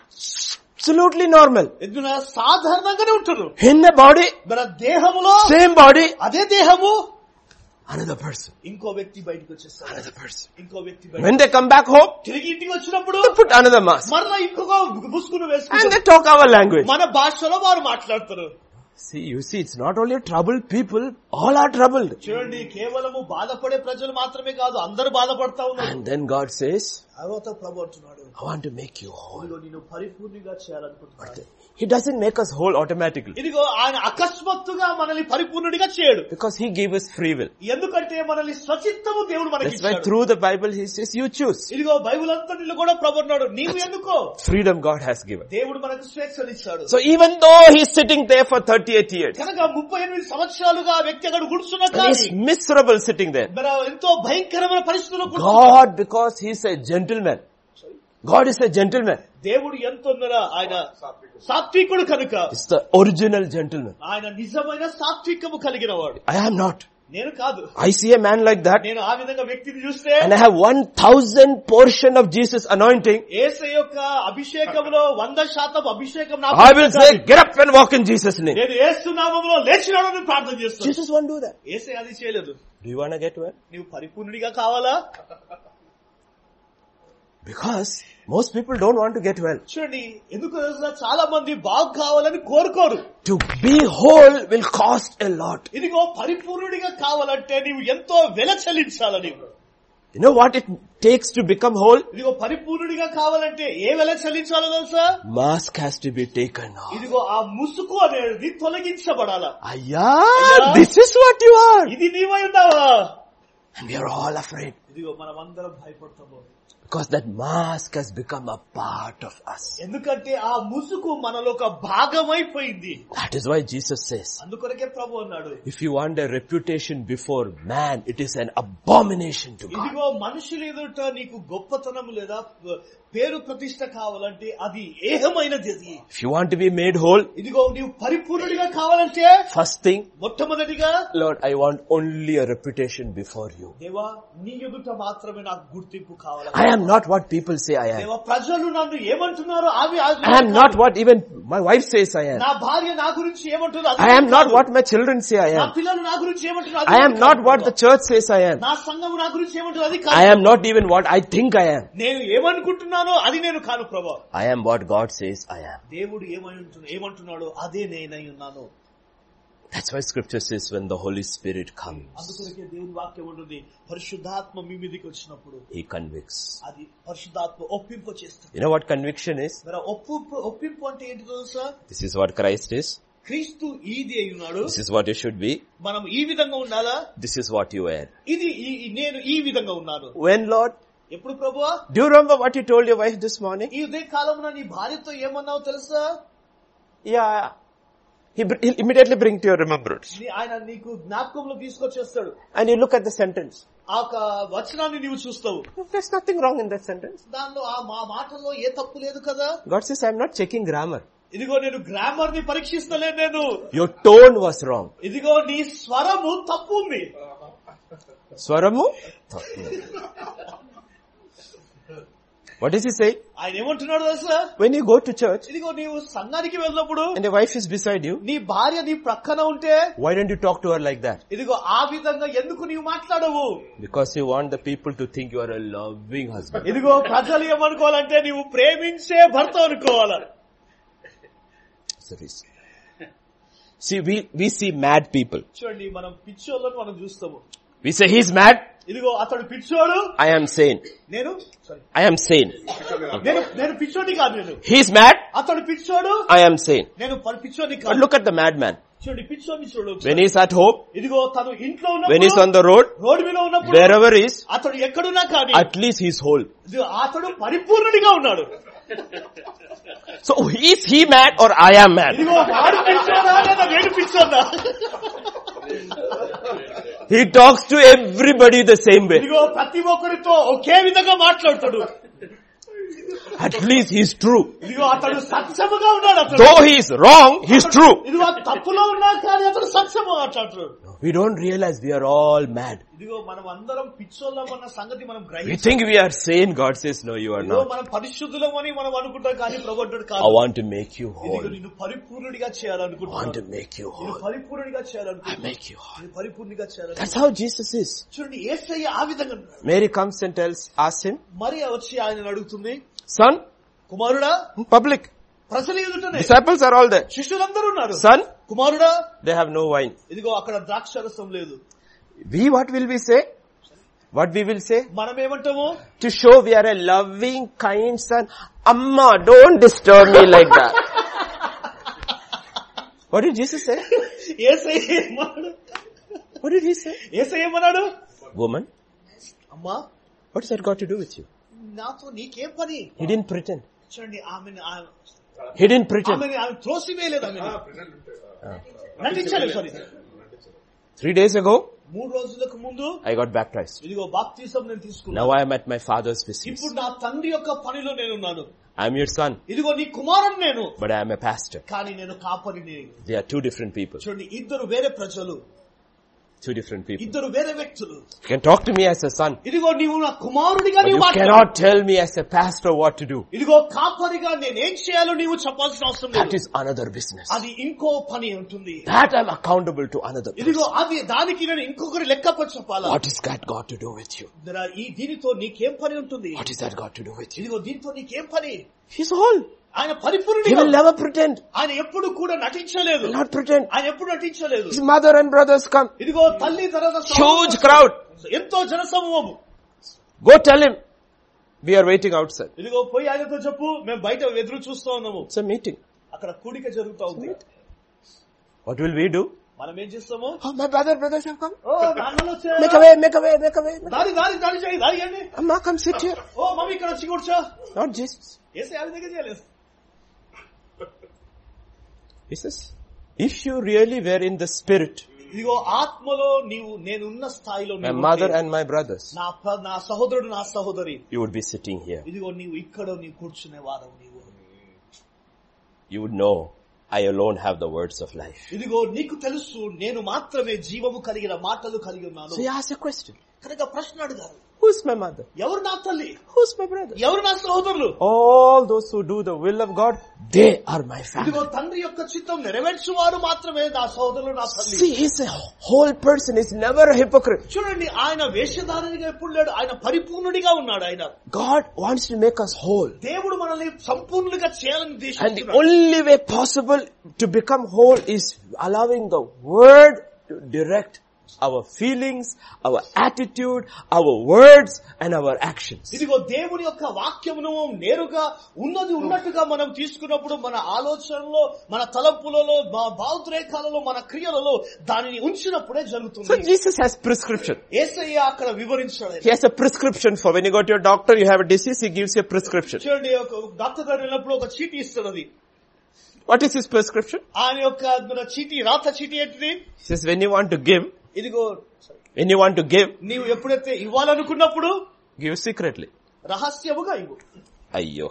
Absolutely normal. ఎందుకు సాధారణంగానే ఉంటారు. In the body, మన దేహములో same body, అదే దేహము. another person. ఇంకో వ్యక్తి బయటకు వచ్చేస్తాడు. Another person. ఇంకో వ్యక్తి When they come back home, తిరిగి ఇంటికి వచ్చినప్పుడు they put another mask. మరలా ఇంకొక ముసుగును And వేసుకుంటారు. they talk our language. మన భాషలో వారు మాట్లాడతారు. You see, it's not only troubled people, all are troubled. చూడండి, కేవలము బాధపడే ప్రజలు మాత్రమే కాదు, అందరూ బాధపడతా ఉన్నారు. And then God says, తర్వాత ప్రభు అంటున్నాడు, I want to make you whole. ఇదిగో నిన్ను పరిపూర్ణంగా చేయాలనుకుంటున్నాడు. He doesn't make us whole automatically. ఇదిగో ఆయన అకస్మాత్తుగా మనల్ని పరిపూర్ణుడిగా చేయడు. Because He gave us free will. ఎందుకంటే మనల్ని స్వచిత్తము దేవుడు మనకి That's why ఇచ్చాడు. through the Bible He says, you choose. ఇదిగో బైబిల్ అంతటిలో కూడా ప్రభు అన్నాడు, నీవు ఎందుకో. Freedom God has given. దేవుడు మనకు స్వేచ్ఛనిచ్చాడు. So even though He's sitting there for 38 years, కనుక 38 సంవత్సరాలుగా ఆ వ్యక్తి అక్కడ కూర్చున్నా and కానీ He's miserable sitting there. మరి ఎంతో భయంకరమైన పరిస్థితుల్లో God, because He's a gentleman. God is a gentleman. దేవుడు ఎంతో ఆయన సాత్వికుడు కనుక, It's the original gentleman. ఆయన నిజమైన సాత్వికము కలిగిన వాడు. I am not. నేను కాదు. I see a man like that, నేను ఆ విధంగా వ్యక్తిని చూస్తే, and I have 1,000 portion of Jesus' anointing. యేసు యొక్క అభిషేకంలో 100% అభిషేకం నాకు I will say, get up and walk in Jesus' name. నేను యేసు నామములో లేచినాడని ప్రార్థన చేస్తాను. Jesus won't do that. యేసు అది చేయలేదు. Do you want to get well? నీవు పరిపూర్ణుడిగా కావాలా? Because most people don't want to get well. చూడండి, ఎందుకు తెలుసా, చాలా మంది బాగు కావాలని కోరుకోరు. To be whole will cost a lot. ఇదిగో పరిపూర్ణుడిగా కావాలంటే నీవు ఎంతో వెల చెల్లించాలి. నీవు You know what it takes to become whole? ఇదిగో పరిపూర్ణుడిగా కావాలంటే ఏ వెల చెల్లించాలో తెలుసా? Mask has to be taken off. ఇదిగో ఆ ముసుగు అనేది తొలగించబడాలా. Ayya, this is what you are. ఇది నీవై ఉన్నావా? And we are all afraid. ఇదిగో మనం అందరం భయపడతాము. Because that mask has become a part of us. ఎందుకంటే ఆ ముసుగు మనలో ఒక భాగమైపోయింది. That is why Jesus says, అందుకొరకే ప్రభు అన్నాడు, if you want a reputation before man, it is an abomination to God. ఇదిగో మనుషుల ఎదుట నీకు గొప్పతనం లేదా పేరు ప్రతిష్ట కావాలంటే అది ఏహమైనది. If you want to be made whole, ఇదిగో నీవు పరిపూర్ణుడిగా కావాలంటే first thing, మొట్టమొదటిగా, Lord, I want only a reputation before you. దేవా నీ ఎదుట మాత్రమే నాకు గుర్తింపు కావాలి. I am not what people say I am. దేవా ప్రజలు నన్ను ఏమంటున్నారో అవి I am not what even my wife says I am. నా భార్య నా గురించి ఏమంటుందో I am not what my children say I నా am. పిల్లలు నా గురించి ఏమంటున్నారు. I am not what the church says I am. నా సంఘం నా గురించి ఏమంటుంది అది I am not even what I think I am. నేను ఏమనుకుంటున్నానో అది నేను కాను ప్రభు. I am what God says I am. దేవుడు ఏమంటున్నాడో అదే నేనై ఉన్నాను. That's why scripture says when the Holy Spirit comes, అందుకొరకే దేవుని వాక్యం ఉంటుంది, పరిశుద్ధాత్మ మీ మీదకి వచ్చినప్పుడు He convicts. అది పరిశుద్ధాత్మ ఒప్పింపు చేస్తుంది. You know what conviction is? మరి ఒప్పింపు అంటే ఏంటి తెలుసా? This is what Christ is. క్రీస్తు ఈది అయి ఉన్నాడు. This is what you should be. మనం ఈ విధంగా ఉండాలా? This is what you are. ఇది నేను ఈ విధంగా ఉన్నాను. When, Lord? ఎప్పుడు ప్రభువా? Do you remember what you told your wife this morning? ఈ ఉదయ కాలంలో నీ భార్యతో ఏమన్నావు తెలుసా? Yeah. He'll immediately bring to your remembrance. ఆయన నీకు జ్ఞాపకంలో తీసుకొచ్చేస్తాడు. And you look at the sentence. ఆ వచనాన్ని నీవు చూస్తావు. There's nothing wrong in that sentence. దానిలో ఆ మాటల్లో ఏ తప్పు లేదు కదా. God says, I'm not checking grammar. ఇదిగో నేను గ్రామర్ ని పరీక్షిస్తలే నేను. Your tone was wrong. ఇదిగో నీ స్వరము తప్పు ఉంది. స్వరము తప్పు. What does he say? ఆయన ఏమంటున్నాడు తెలుసా? When you go to church, ఇదిగో నీవు సంఘానికి వెళ్ళినప్పుడు and your wife is beside you, నీ భార్య నీ ప్రక్కన ఉంటే, why don't you talk to her like that? ఇదిగో ఆ విధంగా ఎందుకు నీవు మాట్లాడవు? Because you want the people to think you are a loving husband. ఇదిగో ప్రజలు ఏమనుకోవాలంటే నీవు ప్రేమించే భర్త అనుకోవాలి. See, we see mad people. చూడండి, మనం పిచ్చోళ్ళని మనం చూస్తాము. We say he's mad. ఇదిగో అతడు పిచ్చోడు. I am sane. I am sane. నేను పిచ్చోడి కాదు. నేను he's mad. అతడు పిచ్చోడు. I am sane. నేను పిచ్చోడి కాదు. But look at the madman. చూడండి, పిచ్చోడిని చూడు. When he's at home, ఇదిగో తను ఇంట్లో ఉన్నప్పుడు, when he's on the road, road మీద ఉన్నప్పుడు, wherever he is, అతడు ఎక్కడున్నా కానీ at least he's whole. అతడు పరిపూర్ణుడిగా ఉన్నాడు. So is he mad or I am mad? ఇదిగో వాడు పిచ్చోడా లేదా నేను పిచ్చోడా? He talks to everybody the same way. ఇదిగో ప్రతి ఒక్కరితో ఒకే విధంగా మాట్లాడతాడు. At least he's true. ఇదిగో అతడు సత్యముగా ఉన్నాడు. అతడు though he is wrong, he's true. ఇదిగో తప్పులో ఉన్నా కానీ అతడు సత్యము మాట్లాడతాడు. We don't realize we are all mad. ఇదిగో మనం అందరం పిచ్చోళ్ళమన్న సంగతి మనం we think we are sane. God says no, you are not. మనం పరిశుద్ధులమని మనం అనుకుంటాం కానీ ప్రభు అంటాడు కాదు. I want to make you whole. ఇదిగో నిన్ను పరిపూర్ణుడిగా చేయాలనుకుంటున్నాను. I want to make you whole. నిన్ను పరిపూర్ణుడిగా చేయాలనుకుంటున్నాను. I make you whole. నిన్ను పరిపూర్ణుడిగా చేయాలనుకుంటున్నాను. That's how Jesus is. చూడండి, యేసయ్య ఆ విధంగా ఉన్నాడు. Mary comes and asks him, మరి వచ్చి ఆయన అడుగుతుంది, son, కుమారుడా, in public, ప్రజలు ఎదుటనే, disciples are all there, శిష్యులందరూ ఉన్నారు, son, కుమారుడా, they have no wine. ఇదిగో అక్కడ ద్రాక్షరసం లేదు. What will we say? What we will say? మనం ఏమంటాము? To show we are a loving, kind son. Amma, don't disturb me like that. What did Jesus say? యేసయ్య ఏమన్నాడు? What did he say? యేసయ్య ఏమన్నాడు? Woman, అమ్మా, what has that got to do with you? నాతో నీకేం పని? He didn't pretend. చూడండి, He didn't pretend. ఆమె త్రోసివేయలేదు. ఆమె నటించలేదు. సారీ, 3 days ago, 3 రోజులకు ముందు I got baptized. ఇదిగో బాప్తిసం నేను తీసుకున్నాను. Now I am at my father's business. ఇప్పుడు నా తండ్రి యొక్క పనిలో నేనున్నాను. I am your son, ఇదిగో నీ కుమారుడు నేను, but I am a pastor. కానీ నేను కాపరిని. They are two different people. చూడండి, ఇద్దరు వేరే ప్రజలు, Two different people. ఇద్దరు వేరే వ్యక్తులు. You can talk to me as a son, ఇదిగో నీవు నా కుమారుడిగా but నీవు you మాట్లాడు. cannot tell me as a pastor what to do. ఇదిగో కాపరిగా నేనేం చేయాలో నీవు చెప్పాల్సిన అవసరం That లేదు. is another business. అది ఇంకో పని ఉంటుంది. That I am accountable to another ఇదిగో person. అది దానికి నేను ఇంకొకరి లెక్కప చెప్పాలా? What is that got to do with you? దీనితో నీకేం పని ఉంటుంది? What is that got to do with you? ఇదిగో దీంతో నీకేం పని? He's whole. ఆయన He పరిపూర్ణుడిగా, will never pretend. ఆయన ఎప్పుడు కూడా నటించలేదు. He will not pretend. ఆయన ఎప్పుడు నటించలేదు. His mother and brothers come. ఇదిగో తల్లి తర్వాత Huge crowd. ఎంతో జనసమూహము. Go tell him. We are waiting outside. ఇదిగో పోయి ఆయనతో చెప్పు, మేము బయట ఎదురు చూస్తూ ఉన్నాము. It's a meeting. అక్కడ కూడిక జరుగుతా ఉంది. What will we do? మనం ఏం చేస్తాము? Oh, my brothers have come. ఓ నాన్నలు వచ్చారు, Make a way. దారి చేయి, దారి అండి. Amma, come sit here. ఓ మమ్మీ ఇక్కడ వచ్చి కూర్చో. Not Jesus. ఏసే అది దగ్గర చేయలేదు. He says, if you really were in the spirit, ఇదిగో ఆత్మలో నీవు నేనున్న స్థాయిలో my mother and my brothers, నా సహోదరుడు నా సహోదరి, you would be sitting here. ఇదిగో నీవు ఇక్కడ నీవు కూర్చునే వాదవు. నీవు You would know, I alone have the words of life. ఇదిగో నీకు తెలుసు నేను మాత్రమే జీవము కలిగిన మాటలు కలిగి ఉన్నాను. So you ask a question. కనుక ప్రశ్న అడగాలి. Who's my mother? ఎవరు నా తల్లి? Who's my brother? ఎవరు నా సహోదరులు? All those who do the will of God, they are my ఇదిగో family. తండ్రి యొక్క చిత్తం నెరవేర్చువారు మాత్రమే నా సహోదరులు, నా తల్లి. See, he's a whole person. He's never a hypocrite. చూడండి, ఆయన వేషధారిగా ఎప్పుడు లేడు, ఆయన పరిపూర్ణుడిగా ఉన్నాడు. ఆయన God wants to make us whole. దేవుడు మనల్ని సంపూర్ణులుగా చేయాలని And the ఉద్దేశిస్తున్నాడు. only way possible to become whole is allowing the word to direct our feelings, our attitude, our words and our actions. ఇదిగో దేవుని యొక్క వాక్యమును నేరుగా ఉన్నది ఉన్నట్టుగా మనం తీసుకున్నప్పుడు మన ఆలోచనలో, మన తలంపులలో, మన భావోద్రేకాలలో, మన క్రియలలో దానిని ఉంచినప్పుడే So జరుగుతుంది. Jesus has prescription. యేసయ్య అక్కడ వివరించాడు. He has a prescription for when you go to your doctor, you have a disease, he gives you a prescription. చూడండి, ఒక డాక్టర్ దగ్గర వెళ్ళినప్పుడు ఒక చీటీ ఇస్తాడు. అది What is his prescription? ఆయన యొక్క చీటీ, రాత చీటీ ఏంటిది? He says when you want to give, ఇదిగో నీవు ఎప్పుడైతే ఇవ్వాలనుకున్నప్పుడు give secretly. రహస్యముగా ఇవ్వు. Ayyo.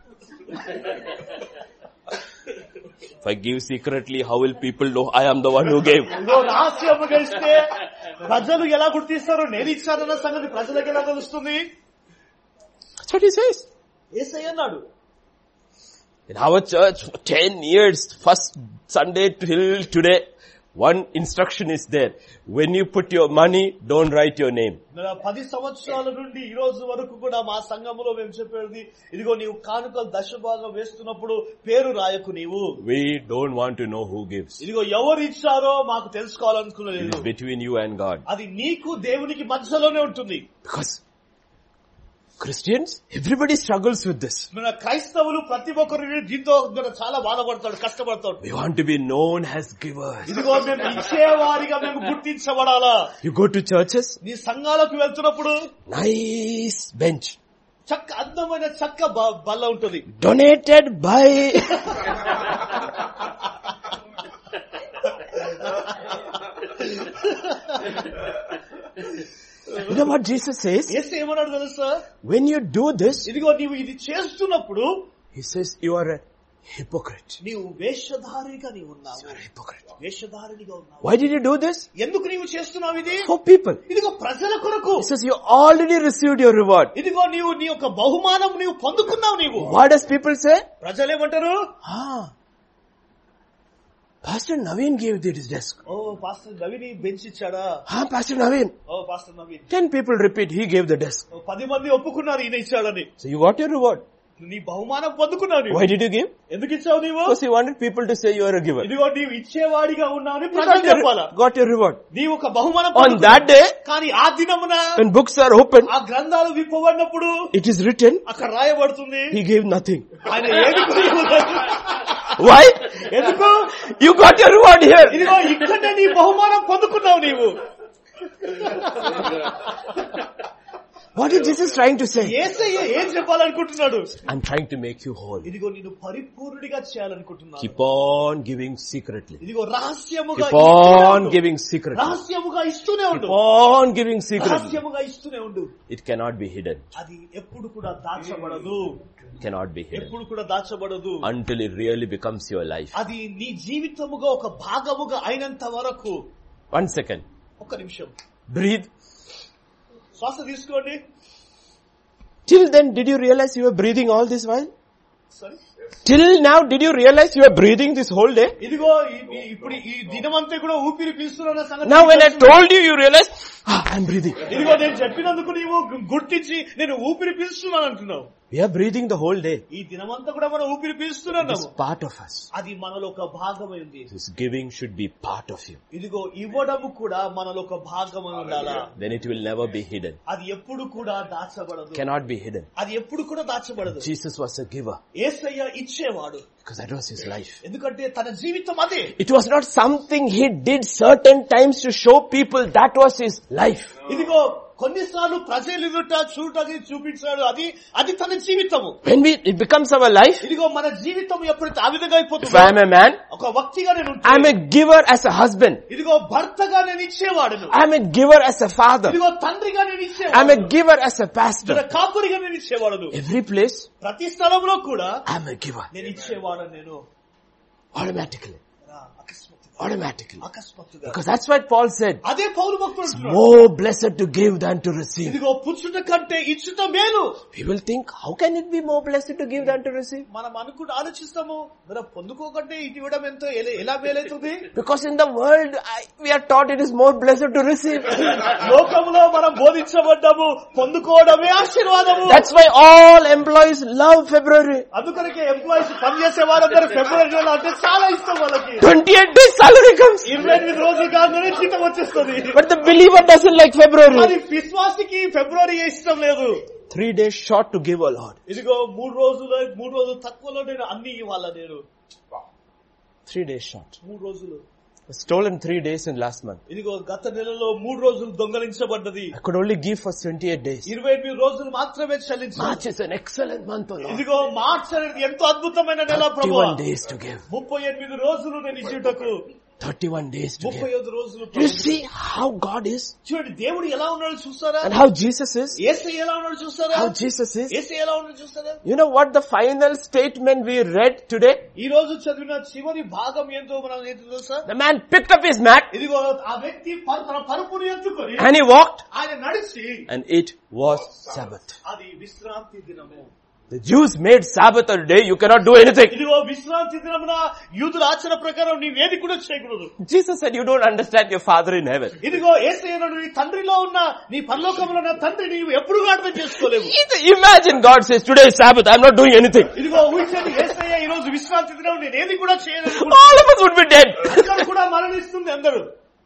If I give secretly, how will people know I am the one who gave? ఇదిగో రహస్యముగా ఇస్తే ప్రజలు ఎలా గుర్తిస్తారు నేను ఇచ్చానన్న సంగతి ప్రజలకు ఎలా తెలుస్తుంది? That's what he says. యేసయ్య అన్నాడు. In our church for 10 years, first Sunday till today, one instruction is there. When you put your money, don't write your name. 10 సంవత్సరాల నుండి ఈ రోజు వరకు కూడా మా సంఘములో మేము చెప్పేది, ఇదిగో నీవు కానుకలు దశభాగం వేస్తున్నప్పుడు పేరు రాయకు. నీవు We don't want to know who gives. ఇదిగో ఎవరు ఇచ్చారో మాకు తెలుసుకోవాలనుకున్నలేదు. It is between you and God. అది నీకు దేవునికి మధ్యలోనే ఉంటుంది. Because Christians, everybody struggles with this. మన క్రైస్తవులు ప్రతి ఒక్కరు దీంతో చాలా బాధపడతాడు, కష్టపడతాడు. We want to be known as givers. ఇదిగో మేము ఇచ్చేవారిగా మేము గుర్తించబడాలా. You go to churches, నీ సంఘాలకు వెళ్తున్నప్పుడు nice bench. అందమైన చక్క బల్ల ఉంటుంది. Donated by... You know what Jesus says? యేసు ఏమన్నాడు తెలుసా? When you do this, ఇదిగో నీవు ఇది చేస్తున్నప్పుడు, he says you are a hypocrite. నీవు వేషధారిగా నీవు ఉన్నావు. You are a hypocrite. వేషధారిగా ఉన్నావు. Why did you do this? ఎందుకు నీవు చేస్తున్నావు ఇది? For people. ఇదిగో ప్రజల కొరకు. He says you already received your reward. ఇదిగో నీవు నీ యొక్క బహుమానం నీవు పొందుకున్నావు. నీవు What does people say? ప్రజలు ఏమంటారు? Pastor Naveen gave this desk. ఓ పాస్టర్ నవీన్ బెంచ్ ఇచ్చాడా? Pastor Naveen. ఓ pastor Naveen. 10 people repeat, he gave the desk. 10 మంది ఒప్పుకున్నారు ఈయన ఇచ్చాడని. So you got your reward. నీ బహుమానం పొందుకున్నావు. Why did you give? ఎందుకు ఇచ్చావు నీవు? Because he wanted people to say you are a giver. ఇదిగో నీవు ఇచ్చేవాడిగా ఉన్నావని ప్రజలు చెప్పాలా. Got your reward. నీవు ఒక బహుమానం On that day, కానీ ఆ దినమున when books are open, ఆ గ్రంథాలు విప్పబడినప్పుడు it is written, అక్కడ రాయబడుతుంది, he gave nothing. ఆయన ఏమి. Why? ఎందుకు? You got your reward here. ఇదిగో ఇక్కడే నీ బహుమానం పొందుకున్నావు నీవు. What is Jesus trying to say? యేసయ్య ఏం చెప్పాలనుకుంటున్నాడు? I'm trying to make you whole. ఇదిగో నిన్ను పరిపూర్ణుడిగా చేయాలనుకుంటున్నాను. Keep on giving secretly. ఇదిగో రహస్యముగా Keep on giving secretly. రహస్యముగా ఇస్తూనే ఉండు. Keep on giving secretly. రహస్యముగా ఇస్తూనే ఉండు. It cannot be hidden. అది ఎప్పుడు కూడా దాచబడదు. Cannot be hidden. ఎప్పుడు కూడా దాచబడదు. Until it really becomes your life. అది నీ జీవితముగా ఒక భాగముగా అయినంత వరకు. 1 second. ఒక్క నిమిషం. Breathe. శ్వాస తీసుకోండి. Till then, did you realize you were breathing all this while? Sorry? Till now, did you realize you were breathing this whole day? ఇదిగో ఇప్పుడు ఈ దినమంతా కూడా ఊపిరి పీలుస్తున్న సంగతి. Now when I told you, you realized, I'm breathing. ఇదిగో నేను చెప్పినందుకు నీవు గుర్తించి నేను ఊపిరి పీలుస్తున్నాను అంటున్నావు. We are breathing the whole day. ఈ దినమంతా కూడా మనం ఊపిరి పీలుస్తున్నాము. It is part of us. అది మనలో ఒక భాగమై ఉంది. This giving should be part of you. ఇదిగో ఇవ్వడము కూడా మనలో ఒక భాగమై ఉండాలా. Then it will never be hidden. అది ఎప్పుడు కూడా దాచబడదు. Cannot be hidden. అది ఎప్పుడు కూడా దాచబడదు. Jesus was a giver. యేసయ్య ఇచ్చేవాడు. Because that was his life. ఎందుకంటే తన జీవితం అదే. It was not something he did certain times to show people. That was his life. ఇదిగో కొన్నిసార్లు ప్రజలు చూడటానికి చూపించాడు. అది తన జీవితము. When it becomes our life, ఇదిగో మన జీవితం ఎప్పుడైతే ఆ విధంగా if అయిపోతుందో, I am a man, ఒక వ్యక్తిగా నేను I am a giver as a husband. ఇదిగో భర్తగా నేను ఇచ్చేవాడును. I am a giver as a father. ఇదిగో తండ్రిగా నేను I am ఇచ్చేవాడు. a giver as a pastor. కాపురిగా నేను ఇచ్చేవాడును. Every place, ప్రతి స్థలంలో కూడా I am a giver. నేను ఇచ్చేవాడు. నేను Automatically. అకస్మాత్తుగా. Because that's what Paul said. అదే పౌలు భక్తుడు అంటున్నాడు. More blessed to give than to receive. ఇదిగో పుచ్చుట కంటే ఇచ్చుట మేలు. We will think, how can it be more blessed to give than to receive? మనం అనుకుంటూ ఆలోచిస్తాము, మరి పొందుకోకంటే ఇటు ఇవ్వడం ఎంతో ఎలా మేలవుతుంది. Because in the world, we are taught it is more blessed to receive. లోకంలో మనం బోధించబడ్డాము పొందుకోవడమే ఆశీర్వాదము. That's why all employees love February. అందుకనే ఎంప్లాయీస్ పనిచేసే వారందరూ ఫిబ్రవరి నెల అంటే చాలా ఇష్టం వాళ్ళకి. 28 days salary comes. 28 రోజులు కాగానే జీతం వచ్చేస్తుంది. But the believer doesn't like February. మరి విశ్వాసికి ఫిబ్రవరి ఇష్టం లేదు. 3 days short to give, O Lord. ఇదిగో 3 రోజులు తక్కువలో నేను అన్ని ఇవ్వాలా. నేను 3 days short. 3 రోజులు Stolen 3 days in last month. ఇదిగో గత నెలలో 3 రోజులు దొంగలించబడ్డది. I could only give for 28 days. 28 రోజులు మాత్రమే చెల్లించాలి. March is an excellent month, O Lord. ఇదిగో మార్చ్ అనేది ఎంతో అద్భుతమైన నెల ప్రభువా. 31 days to give. 38 రోజులు నేను ఇచ్చుటకు. 31 days to give. 35 రోజులు. You see how God is? చూడండి దేవుడు ఎలా ఉన్నాడో చూస్తారా? And how Jesus is? యేసయ్య ఎలా ఉన్నాడో చూస్తారా? How Jesus is? యేసయ్య ఎలా ఉన్నాడో చూస్తారా? You know what the final statement we read today? ఈ రోజు చదివిన చివరి భాగం ఏంటో మనం ఏంటో తెలుసా? The man picked up his mat ఇదిగో ఆ వ్యక్తి తన పరుపుని ఎత్తుకొని and he walked, ఆయన నడిచి, and it was Sabbath. అది విశ్రాంతి దినము. The Jews made Sabbath a day, you cannot do anything. ఇదిగో విశ్రాంతి దినమున యూదుల ఆచరణ ప్రకారం నీవేది కూడా చేయకూడదు. Jesus said, you don't understand your Father in heaven. ఇదిగో యేసయ్య నీ తండ్రిలో ఉన్న నీ పరలోకములో ఉన్న తండ్రి నీవు ఎప్పుడు అర్థం చేసుకోలేవు. Imagine God says, today is Sabbath, I'm not doing anything. ఇదిగో ఊహించండి, యేసయ్య ఈ రోజు విశ్రాంతి దినం నేను ఏది కూడా చేయలేదు. All of us would be dead. అందరూ కూడా మరణిస్తుంది అందరూ.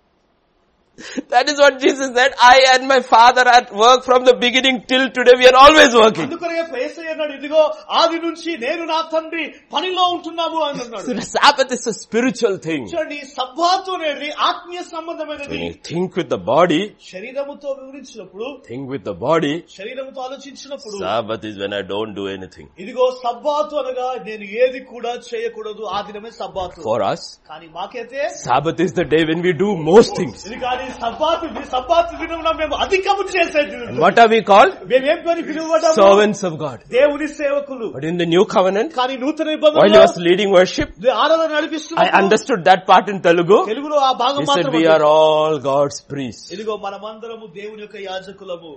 That is what Jesus said. I and my Father at work from the beginning till today. We are always working. అందుకనే యేసయ్య అన్నాడు, ఇదిగో ఆది నుంచి నేను నా తండ్రి పనిలో ఉంటున్నాము అని అన్నాడు. So the Sabbath is a spiritual thing. చూడండి, సబ్బాతు అనేది ఆత్మీయ సంబంధమైనది. When you think with the body, శరీరముతో వివరించినప్పుడు, think with the body, శరీరముతో ఆలోచించినప్పుడు, Sabbath is when I don't do anything. ఇదిగో సబ్బాతు అనగా నేను ఏది కూడా చేయకూడదు, ఆ దినమే సబ్బాతు. For us, కానీ మాకైతే Sabbath is the day when we do most things. ఇది కానీ సబ్బాతు దినమున మేము అధికము చేసేది. And what are we called? మేమేం పని పిలువబడ్డాము? Servants of God. దేవుని సేవకులు. But in the new covenant, కానీ నూతన while he నిబంధనలో was leading worship, ఆరాధన నడిపిస్తున్నారు. I understood that part in Telugu. తెలుగులో ఆ భాగం He said, మాత్రం we are all God's priests. ఇదిగో మనమందరము దేవుని యొక్క యాజకులము.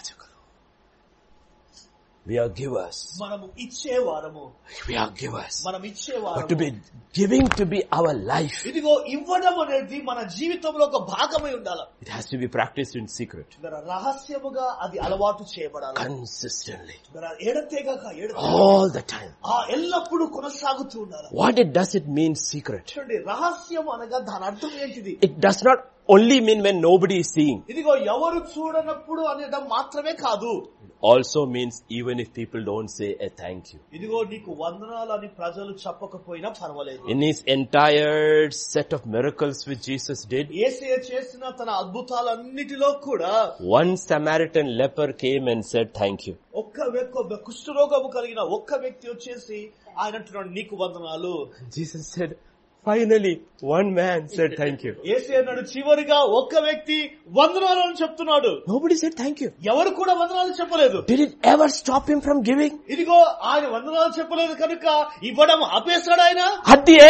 We are givers. మనము ఇచ్చేవారము. We are givers. మనం But ఇచ్చేవారము. to be giving to be our life, ఇదిగో ఇవ్వడం అనేది మన జీవితంలో ఒక భాగమై ఉండాలి. it has to be practiced in secret. రహస్యముగా అది అలవాటు చేయబడాలి. Consistently. ఎడతెగక All the time. ఎల్లప్పుడూ కొనసాగుతూ ఉండాలి. What does it mean secret? చూడండి, రహస్యం అనగా దాని అర్థం ఏంటిది? It does not only mean when nobody is seeing. ఇదిగో ఎవరు చూడనప్పుడు అనడం మాత్రమే కాదు. Also means even if people don't say a thank you. ఇదిగో నీకు వందనాలు అని ప్రజలు చెప్పకపోయినా పర్వాలేదు. In his entire set of miracles which Jesus did, యేసయ్య చేసిన తన అద్భుతాలన్నిటిలో కూడా one Samaritan leper came and said thank you. కుష్ఠరోగము కలిగిన ఒక్క వ్యక్తి వచ్చేసి ఆయన అంటున్నాడు, నీకు వందనాలు. Jesus said, finally, one man said thank you. యేసయ్య అన్నాడు, చివరిగా ఒక్క వ్యక్తి వందనాలు అని చెప్తున్నాడు. Nobody said thank you. ఎవరు కూడా వందనాలు చెప్పలేదు. Did it ever stop him from giving? ఇదిగో ఆయన వందనాలు చెప్పలేదు కనుక ఇవ్వడం ఆపేశాడు ఆయన. At the end,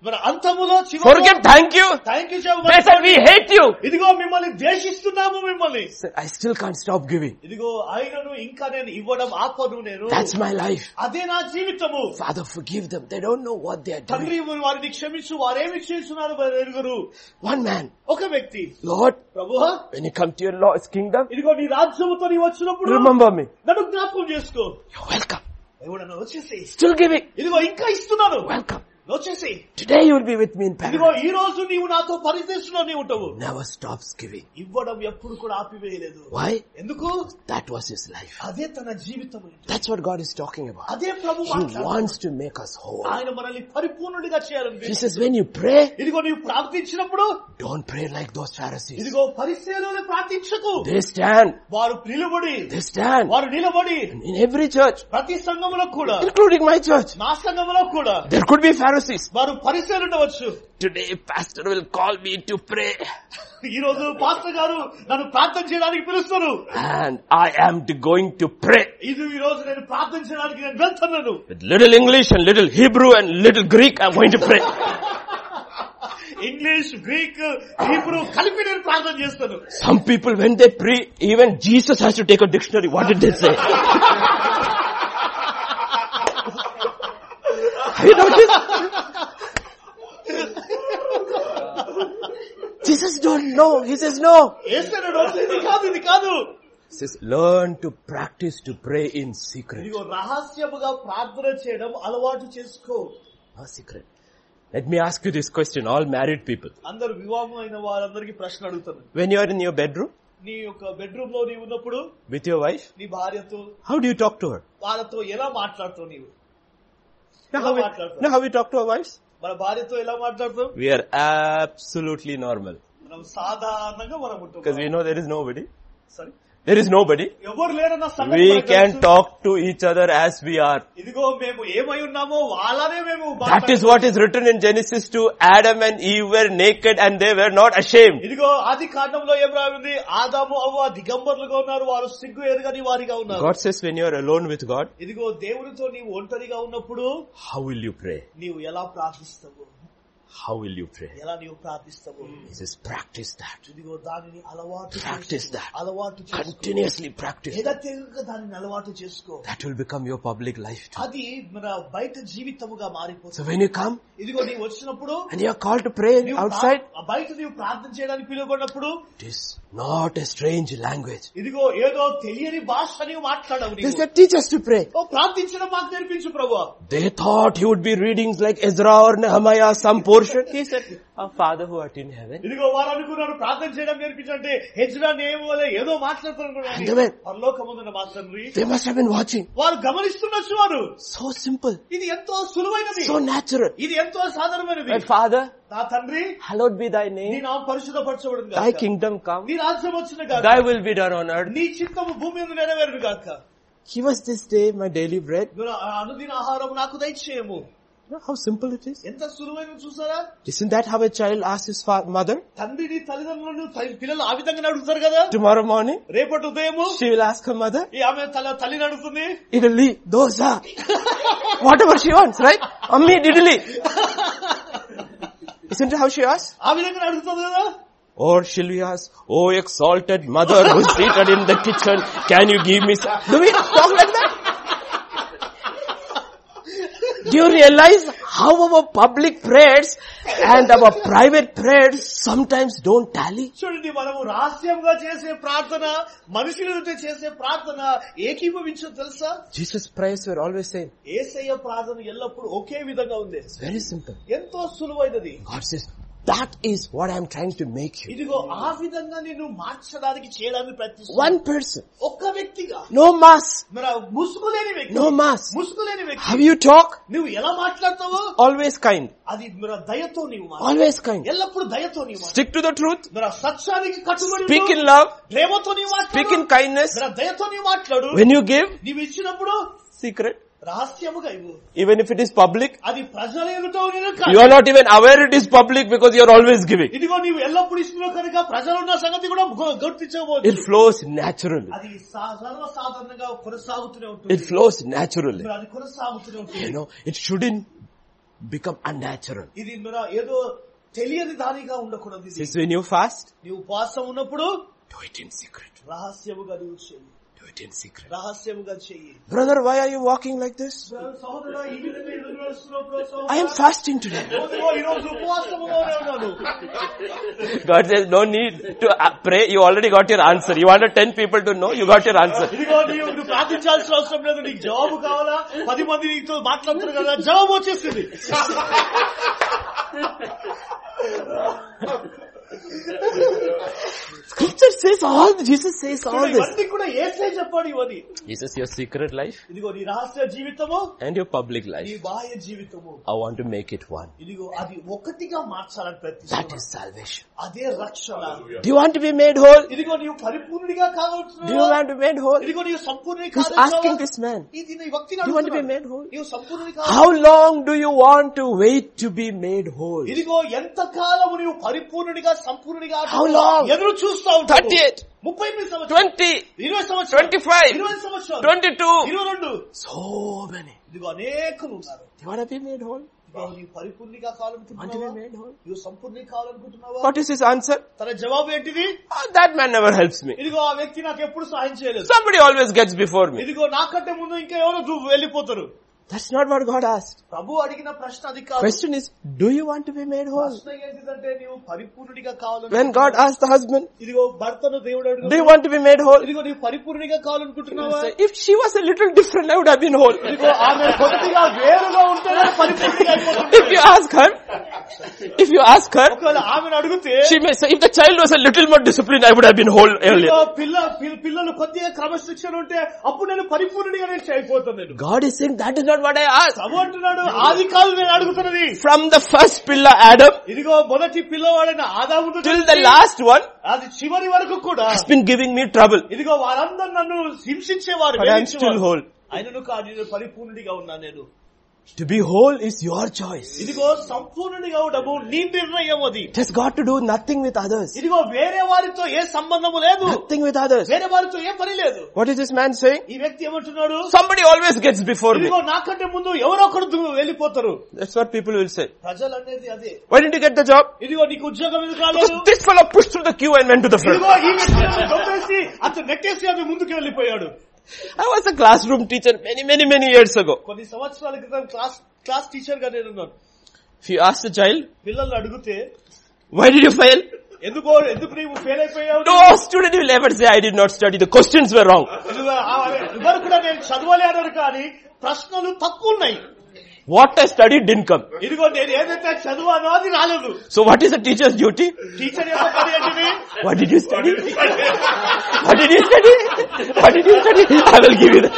మరి అంతములో Forget thank you. Thank you They said we hate you. ఇదిగో మిమ్మల్ని ద్వేషిస్తున్నాము మిమ్మల్ని. I still can't stop giving. ఇదిగో ఆయనను ఇంకా నేను ఇవ్వడం ఆపను నేను. That's my life. అదే నా జీవితము. Father, forgive them. They don't know what they are doing. తండ్రి వారిని క్షమించు, వారేమి చేస్తున్నారు వారు ఎరుగరు. One man, ఒక వ్యక్తి, Lord, ప్రభువా when you come to your Lord's kingdom, ఇదిగో నీ రాజ్యముతో నీ వచ్చినప్పుడు remember me. నన్ను జ్ఞాపకం చేసుకో. You're welcome. ఎవడన్నా వచ్చేసి Still giving. ఇదిగో ఇంకా ఇస్తున్నాను, Welcome. వచ్చేసి Today you will be with me in ఇదిగో paradise. ఈ రోజు నీవు నాతో పరిదేశంలో నీవు ఉంటావు. Never stops giving. ఇవ్వడం ఎప్పుడు కూడా ఆపివేయలేదు. Why? ఎందుకు? That was his life. అదే తన జీవితం. That's what God is talking about. అదే ప్రభు He wants to make us whole. ఆయన మనల్ని పరిపూర్ణుడిగా చేయాలని. He says when you pray, ఇదిగో నీవు ప్రార్థించినప్పుడు don't pray like those Pharisees. ఇదిగో పరిసయ్యులను ప్రార్థించకు. They stand. వారు నిలబడి They stand. వారు నిలబడి In every church, ప్రతి సంఘములో కూడా, including my church, నా సంఘములో కూడా there could be Pharisees. వారు పరిసయ్యులు ఉండవచ్చు. Today pastor will call me to pray. ఈ రోజు పాస్టర్ గారు నన్ను ప్రార్థన చేయడానికి పిలుస్తారు. And I am going to pray. ఇది ఈ రోజు నేను ప్రార్థన చేయడానికి నేను వెళ్తున్నాను. With little English and little Hebrew and little Greek, I'm going to pray. English, Greek, Hebrew కలిపి నేను ప్రార్థన చేస్తాను. Some people when they pray, even Jesus has to take a dictionary. What did they say? Have you noticed? Jesus don't know. He says no. ఇది కాదు, ఇది కాదు. He says learn to practice to pray in secret. ఇదిగో రహస్యముగా ప్రార్థన చేయడం అలవాటు చేసుకో. No secret. Let me ask you this question, all married people. అందరు వివాహం అయిన వారందరికీ ప్రశ్న అడుగుతాను. When you are in your bedroom, నీ యొక్క బెడ్రూమ్ లో నీవు ఉన్నప్పుడు with your wife, నీ భార్యతో, how do you talk to her? వాళ్ళతో ఎలా మాట్లాడుతావు నీవు? Know how we talk to our wives? మన భార్యతో ఎలా మాట్లాడతాం? We are absolutely normal. మనం సాధారణంగా మనం ఉంటాం. Because we know there is nobody. సరే, There is nobody. ఎవరు లేరన్న సంగతి We మనకు can తెలుసు. talk to each other as we are. ఇదిగో మేము ఏమై ఉన్నామో వాళ్ళనే మేము That is what is written in Genesis 2. Adam and Eve were naked and they were not ashamed. ఇదిగో ఆది కాండంలో ఏం రాయింది? ఆదాము అవ్వ దిగంబరులుగా ఉన్నారు, వారు సిగ్గు ఎరుగని వారిగా ఉన్నారు. God says when you are alone with God, ఇదిగో దేవునితో నీవు ఒంటరిగా ఉన్నప్పుడు how will you pray? నీవు ఎలా ప్రార్థిస్తావు? How will you pray? ఎలా నీవు ప్రార్థిస్తావు? He says practice that. ఇదిగో దానిని అలవాటు Practice చేసుకో. that. అలవాటు చేసుకో. Continuously practice that. ఎడతెగక దానిని అలవాటు చేసుకో. That will become your public life too. అది మన బయట జీవితముగా మారిపోతుంది. So when you come ఇదిగో నీవు వచ్చినప్పుడు and you are called to pray నీవు outside, బయట నీవు ప్రార్థన చేయడానికి పిలువబడినప్పుడు it is not a strange language. ఇదిగో ఏదో తెలియని భాష నీవు మాట్లాడవు. They నీవు said teach us to pray. ప్రార్థించడం మాకు నేర్పించు ప్రభువా. They thought he would be reading like Ezra or Nehemiah some portion. He said, our Father who art in heaven. ఇదిగో వారు అనుకున్నారు ప్రార్థన చేయడం నేర్పించంటే హెజ్రా నేమోలే ఏదో మాట్లాడుతున్నారు. Amen. పరలోకమందున్న మా తండ్రి They must have been watching. వారు గమనిస్తున్నచ్చు. వారు So simple. ఇది ఎంతో సులువైనది, So natural. ఇది ఎంతో సాధారణమైనది. My Father, నా తండ్రి hallowed be thy నీ name. నామం పరిశుద్ధపరచబడును Thy గాక. kingdom come. నీ రాజ్యం వచ్చును గాక. Thy will be done on earth. నీ చిత్తము భూమి మీద నెరవేరును గాక. Give us this day my daily bread. అనుదిన ఆహారం నాకు దయచేయము. You know how simple it is? ఎంత సులువైన చూసారా? Isn't that how a child asks his mother? తండ్రిని తల్లిదండ్రులను పిల్లలు ఆ విధంగా అడుగుతారు కదా. Tomorrow morning, రేపటి ఉదయము she will ask her mother, ఆమె తల్లిని అడుగుతుంది, idli, dosa, whatever she wants, right? Ammi, idli. Isn't it how she asks? ఆ విధంగా అడుగుతుంది కదా. Or shall we ask, oh exalted mother who is seated in the kitchen, can you give me some? Do we talk like that? Do you realize how our public prayers and our private prayers sometimes don't tally? చూడండి, మనము రహస్యంగా చేసే ప్రార్థన, మనుషులతో చేసే ప్రార్థన ఏకీభవించో తెలుసా? Jesus' prayers were always same. యేసయ్య ప్రార్థన ఎల్లప్పుడూ ఒకే విధంగా ఉంది. It's very simple. ఎంతో సులువైనది. God says, that is what I'm trying to make you. ఇదిగో ఆ విధంగా నిన్ను మార్చడానికి చేయడానికి ప్రయత్నిస్తాను. One person. ఒక్క వ్యక్తిగా. No mass. మరి ముసుగులేని వ్యక్తి. No mass. ముసుగులేని వ్యక్తి. How you talk? నువ్వు ఎలా మాట్లాడతావో Always kind. అది మరి దయతో నీవు మాట్లాడు. Always kind. ఎల్లప్పుడూ దయతో నీవు మాట్లాడు. Stick to the truth. మరి సత్యానికి కట్టుబడి Speak in love. ప్రేమతో నీవు మాట్లాడు. Speak in kindness. మరి దయతో నీవు మాట్లాడు. When you give, నీవు ఇచ్చినప్పుడు secret. రహస్యముగా ఇవ్వు. Even if it is public, అది ప్రజల ఎదుట you are not even aware it is public because you are always giving. ఇదిగో నీవు ఎల్లప్పుడు ఇస్తున్నావు కనుక ప్రజలున్న సంగతి కూడా గుర్తించవచ్చు. It flows naturally. అది సర్వసాధారణంగా కొనసాగుతూనే ఉంటుంది. It flows naturally. అది కొనసాగుతూనే ఉంటుంది. You know, it shouldn't become unnatural. ఇది ఏదో తెలియని దానిగా ఉండకూడదు. Says when you fast, నీవు ఉపవాసం ఉన్నప్పుడు do it in secret. రహస్యముగా నీవు చెయ్యి. Do it in secret. రహస్యముగా చెయ్యి. Brother, why are you walking like this? సహోదరా, ఈ విధంగా ఎందుకు నడుస్తున్నావు? I am fasting today. ఈ రోజు ఉపవాసములోనే ఉన్నాను. God says, no need to pray. You already got your answer. You wanted 10 people to know, you got your answer. ఇదిగో నువ్వు ప్రార్థించాల్సిన అవసరం లేదు. నీకు జవాబు కావాలా? 10 మంది నీతో మాట్లాడుతున్నారు కదా, జవాబు వచ్చేసింది. Scripture says all, Jesus says all this. ఇవన్నీ కూడా యేసే చెప్పాడు. ఇవన్నీ Jesus, your secret life ఇదిగో నీ రహస్య జీవితము and your public నీ life, బాహ్య జీవితము, I want to make it one. ఇదిగో అది ఒకటిగా మార్చాలని That ప్రయత్నిస్తున్నాను. is salvation. అదే రక్షణ. Do you want to be made whole? ఇదిగో నీవు పరిపూర్ణుడిగా కావచ్చు. Do you want to be made whole? ఇదిగో నీవు సంపూర్ణుడి He's asking this man. ఇది నీ భక్తిని Do you want to be అడుగుతున్నాడు. made whole? నీవు సంపూర్ణుడి How కావాలి. long do you want to wait to be made whole? ఇదిగో ఎంత కాలము నీవు పరిపూర్ణుడిగా సంపూర్ణుడిగా How long? ఎదురు చూస్తా ఉంటావు. 38, 38 సంవత్సరాలు, 20, 20 సంవత్సరాలు, 25, 20 సంవత్సరాలు, 22. 22. So many. ఇదిగో అనేకులు ఉన్నారు. Do you want to be made whole? ఇదిగో నీవు పరిపూర్ణిగా Want to కావాలనుకుంటున్నావా? be made whole? నీవు సంపూర్ణి కావాలనుకుంటున్నావా? What is his answer? తన జవాబు ఏంటిది? That man never helps me. ఇదిగో ఆ వ్యక్తి నాకు ఎప్పుడు సహాయం చేయలేదు. Somebody always gets before me. ఇదిగో నాకంటే ముందు ఇంకా ఎవరో వెళ్ళిపోతారు. That's not what God asked. ప్రభు అడిగిన ప్రశ్న అది కాదు. Question is, do you want to be made whole? ప్రశ్న ఏంటిదంటే నీవు పరిపూర్ణుడిగా కావాలని. When God asked the husband, ఇదిగో భర్తను దేవుడు do అడుగుతాడు. you want to be made whole? ఇదిగో నీవు పరిపూర్ణిగా కావాలనుకుంటున్నావా? If she was a little different, I would have been whole. ఇదిగో ఆమె కొద్దిగా వేరుగా ఉంటేనే పరిపూర్ణిగా అయిపోతుంది. If you ask her, ఒకవేళ ఆమెను అడిగితే she may say, if the child was a little more disciplined, I would have been whole ఇదిగో earlier. పిల్లలు కొద్దిగా క్రమశిక్షణ ఉంటే అప్పుడు నేను పరిపూర్ణుడిగా అయిపోతాను. God is saying, that is not what I asked. ప్రభు అంటున్నాడు, ఆది కాదు నేను అడుగుతున్నది. From the first pillar, Adam, ఇదిగో మొదటి పిల్లవాడైన ఆదాము till the last one, అది చివరి వరకు కూడా has been giving me trouble. ఇదిగో వారందరూ నన్ను హింసించేవారు, But I am still whole. ఆయనను కాదు నేను పరిపూర్ణుడిగా ఉన్నా. నేను To be whole is your choice. ఇదిగో సంపూర్ణుడిగా ఉండము నీ నిర్ణయం. అది It has got to do nothing with others. ఇదిగో వేరే వారితో ఏ సంబంధము లేదు, Nothing with others. వేరే వారితో ఏ పని లేదు. What is this man saying? ఈ వ్యక్తి ఏమంటున్నాడు? Somebody always gets before me. ఇదిగో నాకంటే ముందు ఎవరో ఒకరు వెళ్ళిపోతారు. That's what people will say. ప్రజలు అనేది అదే. Why didn't you get the job? ఇదిగో నీకు ఉద్యోగం ఎందుకు రాలేదు? Because this fellow pushed through the queue and went to the front. ఇదిగో ఈ వ్యక్తి దొబ్బేసి అతను నెట్టేసి అది ముందుకు వెళ్ళిపోయాడు. I was a classroom teacher many years ago. కొన్ని సంవత్సరాల క్రితం క్లాస్ టీచర్ గా నేనున్నాను. If you ask the child, పిల్లల్ని అడిగితే why did you fail? ఎందుకు నీవు ఫెయిల్ అయిపోయావు? No student will ever say, I did not study. The questions were wrong. ఎవరు కూడా నేను చదవలేను కానీ ప్రశ్నలు తక్కువ ఉన్నాయి. What I studied didn't come. ఇదిగో నేను ఏదైతే చదువానో అది రాలేదు. So what is the teacher's duty? Teacher యొక్క పని ఏంటిది? What did you study? What did you study? What did you study? I will give you that.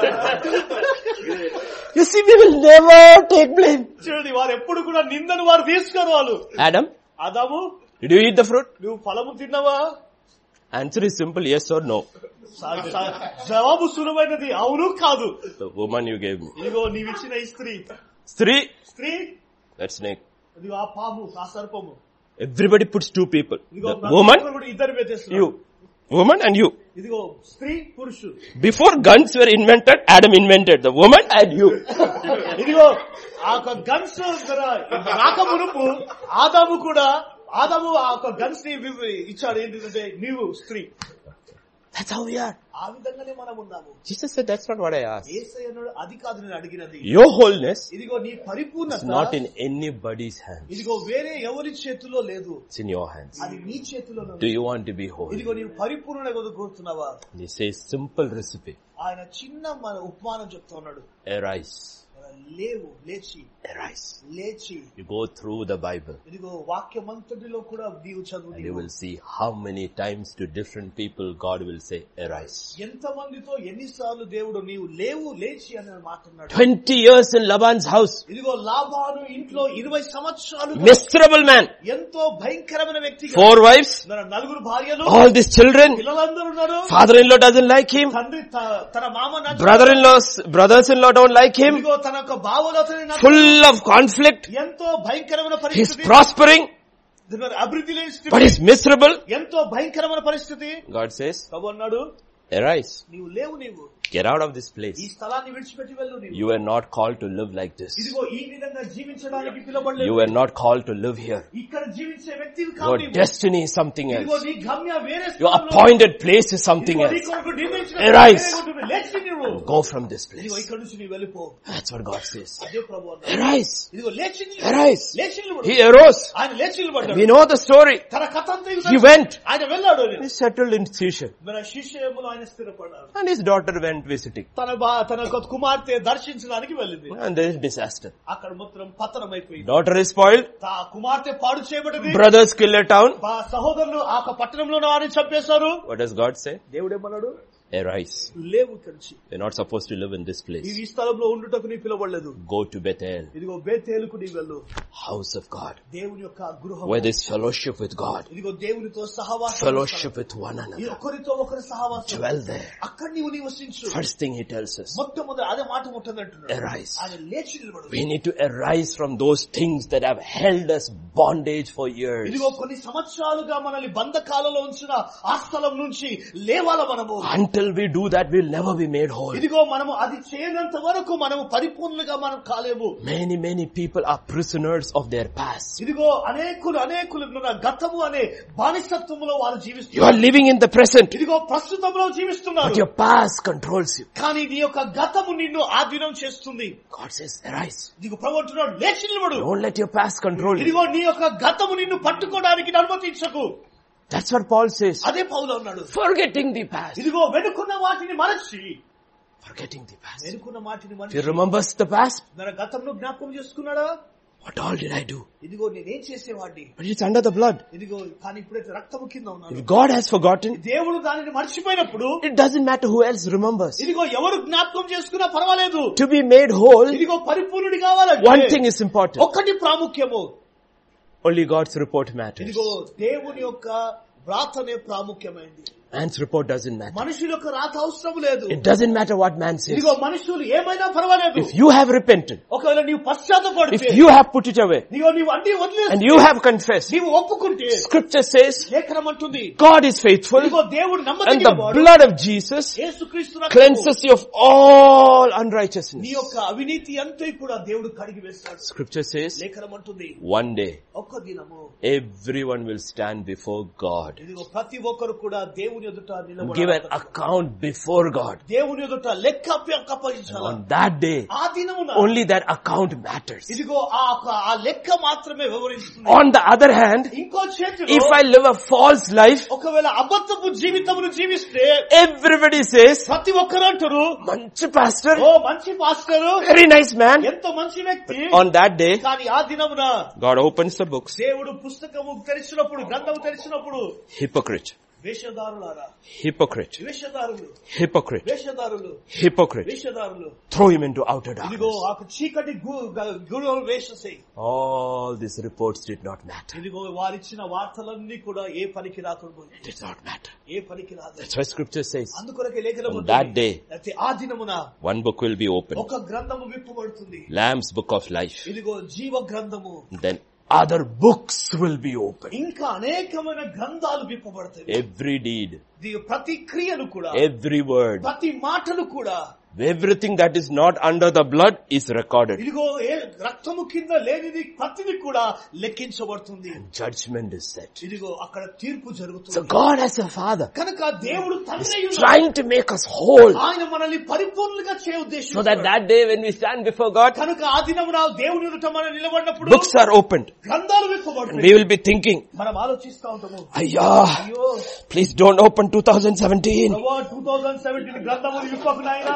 You see, we will never take blame. చూడండి, వారు ఎప్పుడు కూడా నిందను వారు తీసుకోరు. వాళ్ళు Adam, ఆదాము, did you eat the fruit? నువ్వు ఫలము తిన్నావా? Answer is simple, yes or no. జవాబు సులభమైనది, అవును కాదు. The woman you gave me. ఇదిగో నీవిచ్చిన ఈ స్త్రీ, that snake. ఇదిగో ఆ పాము, ఆ సర్పము. Everybody puts two people. ఇదిగో The woman, ఇద్దరు పెట్టేస్తున్నారు. you. Woman and you. ఇదిగో స్త్రీ, పురుషుడు. Before guns were invented, Adam invented the woman and you. ఇదిగో ఆ గన్స్ రాక మునుపు ఆదాము ఆ గన్స్ ని ఇచ్చాడు. ఏంటంటే నీవు స్త్రీ. That's how we are. ఆ విధంగానే మనం ఉన్నాము. Jesus said, that's not what I asked. యేసయ్య అన్నాడు, అది కాదు నేను అడిగినది. Your wholeness ఇదిగో నీ is పరిపూర్ణత not in anybody's hands. ఇదిగో వేరే ఎవరి చేతిలో లేదు, It's in your hands. అది నీ చేతిలో Do you want to be whole? ఇదిగో నీవు పరిపూర్ణంగా కోరుతున్నావా? He says simple recipe. ఆయన చిన్న మన ఉపమానం చెప్తా ఉన్నాడు. Arise. లేవు, లేచి, Arise. లేచి. You go through the Bible ఇదిగో వాక్యమంతటిలో కూడా నీవు చదువు. and you will see how many times to different people God will say, arise. ఎంత మందితో ఎన్నిసార్లు దేవుడు నీవు లేవు, లేచి అని మాట్లాడు. 20 years in Laban's house. ఇదిగో లాబాను ఇంట్లో 20 సంవత్సరాలు. Miserable man. ఎంతో భయంకరమైన వ్యక్తి. 4 wives. 4 భార్యలు. All these children. పిల్లలందరూ ఉన్నారు. Father-in-law doesn't like him. తండ్రి తన మామ Brothers-in-law don't like him. ఇదిగో తన యొక్క బావలు అతని Full of conflict. ఎంతో భయంకరమైన He's పరిస్థితి. prospering, అభివృద్ధి లేని స్థితి. but he's miserable. ఎంతో భయంకరమైన పరిస్థితి. God says, ప్రభు అన్నాడు, arise. నీవు లేవు, నీవు Get out of this place. ఈ స్థలాన్ని విడిచిపెట్టి వెళ్ళు నీవు. You were not called to live like this. ఇదిగో ఈ విధంగా జీవించడానికి పిలువబడలేదు. You were not called to live here. ఇక్కడ జీవించే వ్యక్తివి కాదు Your నీవు. destiny is something ఇదిగో else. నీ గమ్యం వేరే Your స్థలంలో. appointed place is something ఇదిగో నీ else. కొరకు నిర్ణయించిన Arise. వేరే ఉంటుంది. లేచి నీవు. Go from this ఇదిగో place. ఇక్కడ నుంచి నీవు వెళ్ళిపో. That's what God says. అదే ప్రభువు అన్నాడు. Arise. ఇదిగో లేచి నీవు. Arise. లేచి నిలబడు. He arose. ఆయన లేచి నిలబడ్డాడు. We know the story. తన కథ అంతా He went. ఆయన వెళ్ళాడు. He settled in Shisham. మన శిష్యములో ఆయన స్థిరపడ్డాడు. And his daughter went visiting. తన కుమార్తె దర్శించడానికి వెళ్ళింది. And there is disaster. అక్కడ మొత్తం పతనం అయిపోయింది. Daughter is spoiled. కుమార్తె పాడు చేయబడింది. Brothers kill a town. సహోదరులు ఆ పట్టణంలో వారిని చంపేశారు. What does God say? దేవుడు ఏమన్నాడు? Arise. లేవు కలిసి. You're not supposed to live in this place. ఈ స్థలంలో ఉండుటకు నీ పిలవలేదు. Go to Bethel. ఇదిగో బేతేలుకు నీ వెళ్ళు. House of God. దేవుని యొక్క గృహం. Where there's fellowship with God. ఇదిగో దేవునితో సహవాసం. Fellowship with one another. ఒకరితో ఒకరు సహవాసం. Dwell there. అక్కడ నీవు నివసించు. First thing he tells us. మొట్టమొదటి అదే మాట ముట్టదంటున్నాడు. Arise. ఆయన లేచి నిలబడు. We need to arise from those things that have held us bondage for years. ఇదిగో కొన్ని సంవత్సరాలుగా మనల్ని బంధకాలలో ఉంచిన ఆ స్థలం నుంచి లేవాల మనము. Until we do that, we'll never be made whole. ఇదిగో మనము అది చేయనంత వరకు మనము పరిపూర్ణంగా మనం కాలేము. Many people are prisoners of their past. ఇదిగో అనేకులు గతము అనే బానిసత్వములో వాళ్ళు You are జీవిస్తున్నారు. living in the present, ఇదిగో ప్రస్తుతంలో జీవిస్తున్నారు. but your past controls you. కానీ నీ యొక్క గతము నిన్ను ఆధీనం చేస్తుంది. God says, arise. ఇదిగో ప్రభువు అంటున్నాడు, లేచి నిలబడు. Don't let your past control you. ఇదిగో నీ యొక్క గతము నిన్ను పట్టుకోవడానికి అనుమతించకు. That's what Paul says. అదే పౌలు అన్నాడు. Forgetting the past. ఇదిగో వెనుకున్న వాటిని మరచి. Forgetting the past. వెనుకున్న వాటిని If మరచి. you remembers the past, మన గతంలో జ్ఞాపకం చేసుకున్నాడా? what all did I do? ఇదిగో నేనేం చేసేవాడిని. But it's under the blood. ఇదిగో కానీ ఇప్పుడైతే రక్తము కింద ఉన్నాను. If God has forgotten, దేవుడు దానిని మర్చిపోయినప్పుడు it doesn't matter who else remembers. ఇదిగో ఎవరు జ్ఞాపకం చేసుకున్నా పర్వాలేదు. To be made whole, ఇదిగో పరిపూర్ణుడి కావాలంటే one thing is important. ఒక్కటి ప్రాముఖ్యము. Only God's report matters. ఇదిగో దేవుని యొక్క వ్రాతనే ప్రాముఖ్యమైంది. Man's report doesn't matter. మనుషుల యొక్క రాత అవసరం లేదు. It doesn't matter what man says. ఇదిగో మనుషులు ఏమైనా పర్వాలేదు. If you have repented, ఒకవేళ నీవు పశ్చాత్తపడితే, if you have put it away, నీవు అన్ని వదిలేసి, and you have confessed, నీవు ఒప్పుకుంటే, Scripture says, లేఖనం అంటుంది, God is faithful, ఇదిగో దేవుడు and నమ్మదగిన the వాడు. blood of Jesus యేసుక్రీస్తు రక్తము cleanses you of all unrighteousness. నీ యొక్క అవినీతి అంతా కూడా దేవుడు కడిగి వేస్తాడు. Scripture says, లేఖనం అంటుంది, one day, ఒక్క దినము everyone will stand before God, ఇదిగో ప్రతి ఒక్కరు కూడా దేవుని ఎదుట నిలబడాలి. give an account before God. దేవుని ఎదుట లెక్క అప్పగించాలి. On that day, ఆ దినమున only that account matters. ఇదిగో ఆ లెక్క మాత్రమే వివరిస్తుంది. On the other hand, ఇంకో చేతిలో if I live a false life, ఒకవేళ అబద్ధపు జీవితమును జీవిస్తే everybody says, ప్రతి ఒక్కరు అంటారు, మంచి pastor, ఓ మంచి పాస్టరు, very nice man. ఎంతో మంచి వ్యక్తి. On that day, కానీ ఆ దినమున God opens the books. దేవుడు పుస్తకము తెరిచినప్పుడు, గ్రంథము తెరిచినప్పుడు, Hypocrite, వేషధారులారా, hypocrite, వేషధారులు, hypocrite, వేషధారులు, hypocrite. వేషధారులు, Throw him into outer ఇదిగో darkness. ఆ చీకటి గురువు వేషసేయి. All these reports did not matter. ఇదిగో వారిచ్చిన వార్తలన్నీ కూడా ఏ పనికి రాకుండా It did not matter. ఏ పనికి రాదు. That's why Scripture says, అందుకొరకే లేఖనం on that day, అయితే ఆ దినమున one book will be opened. ఒక గ్రంథము విప్పబడుతుంది. Lamb's book of life. ఇదిగో జీవ గ్రంథము. Then other books will be opened. ఇంకా అనేకమైన గ్రంథాలు విప్పబడతాయి. Every deed, ప్రతి క్రియలు కూడా, every word, ప్రతి మాటలు కూడా, everything that is not under the blood is recorded. ఇదిగో ఏ రక్తము కింద లేనిది ప్రతిది కూడా లెక్కించబడుతుంది. Judgment is set. ఇదిగో అక్కడ తీర్పు So జరుగుతుంది. God as a father కనుక దేవుడు తండ్రి is trying to make us whole, ఆయన మనల్ని పరిపూర్ణంగా చేయ ఉద్దేశం. so that day when we stand before God, కనుక ఆ దినమున దేవుని ఎదుట మనం నిలబడినప్పుడు books are opened. గ్రంథాలు And విప్పబడతాయి. we will be thinking, మనం ఆలోచిస్తా ఉంటాము, Ayya, అయ్యో please don't open 2017. ప్రభువా 2017 గ్రంథములు విప్పకు నాయనా.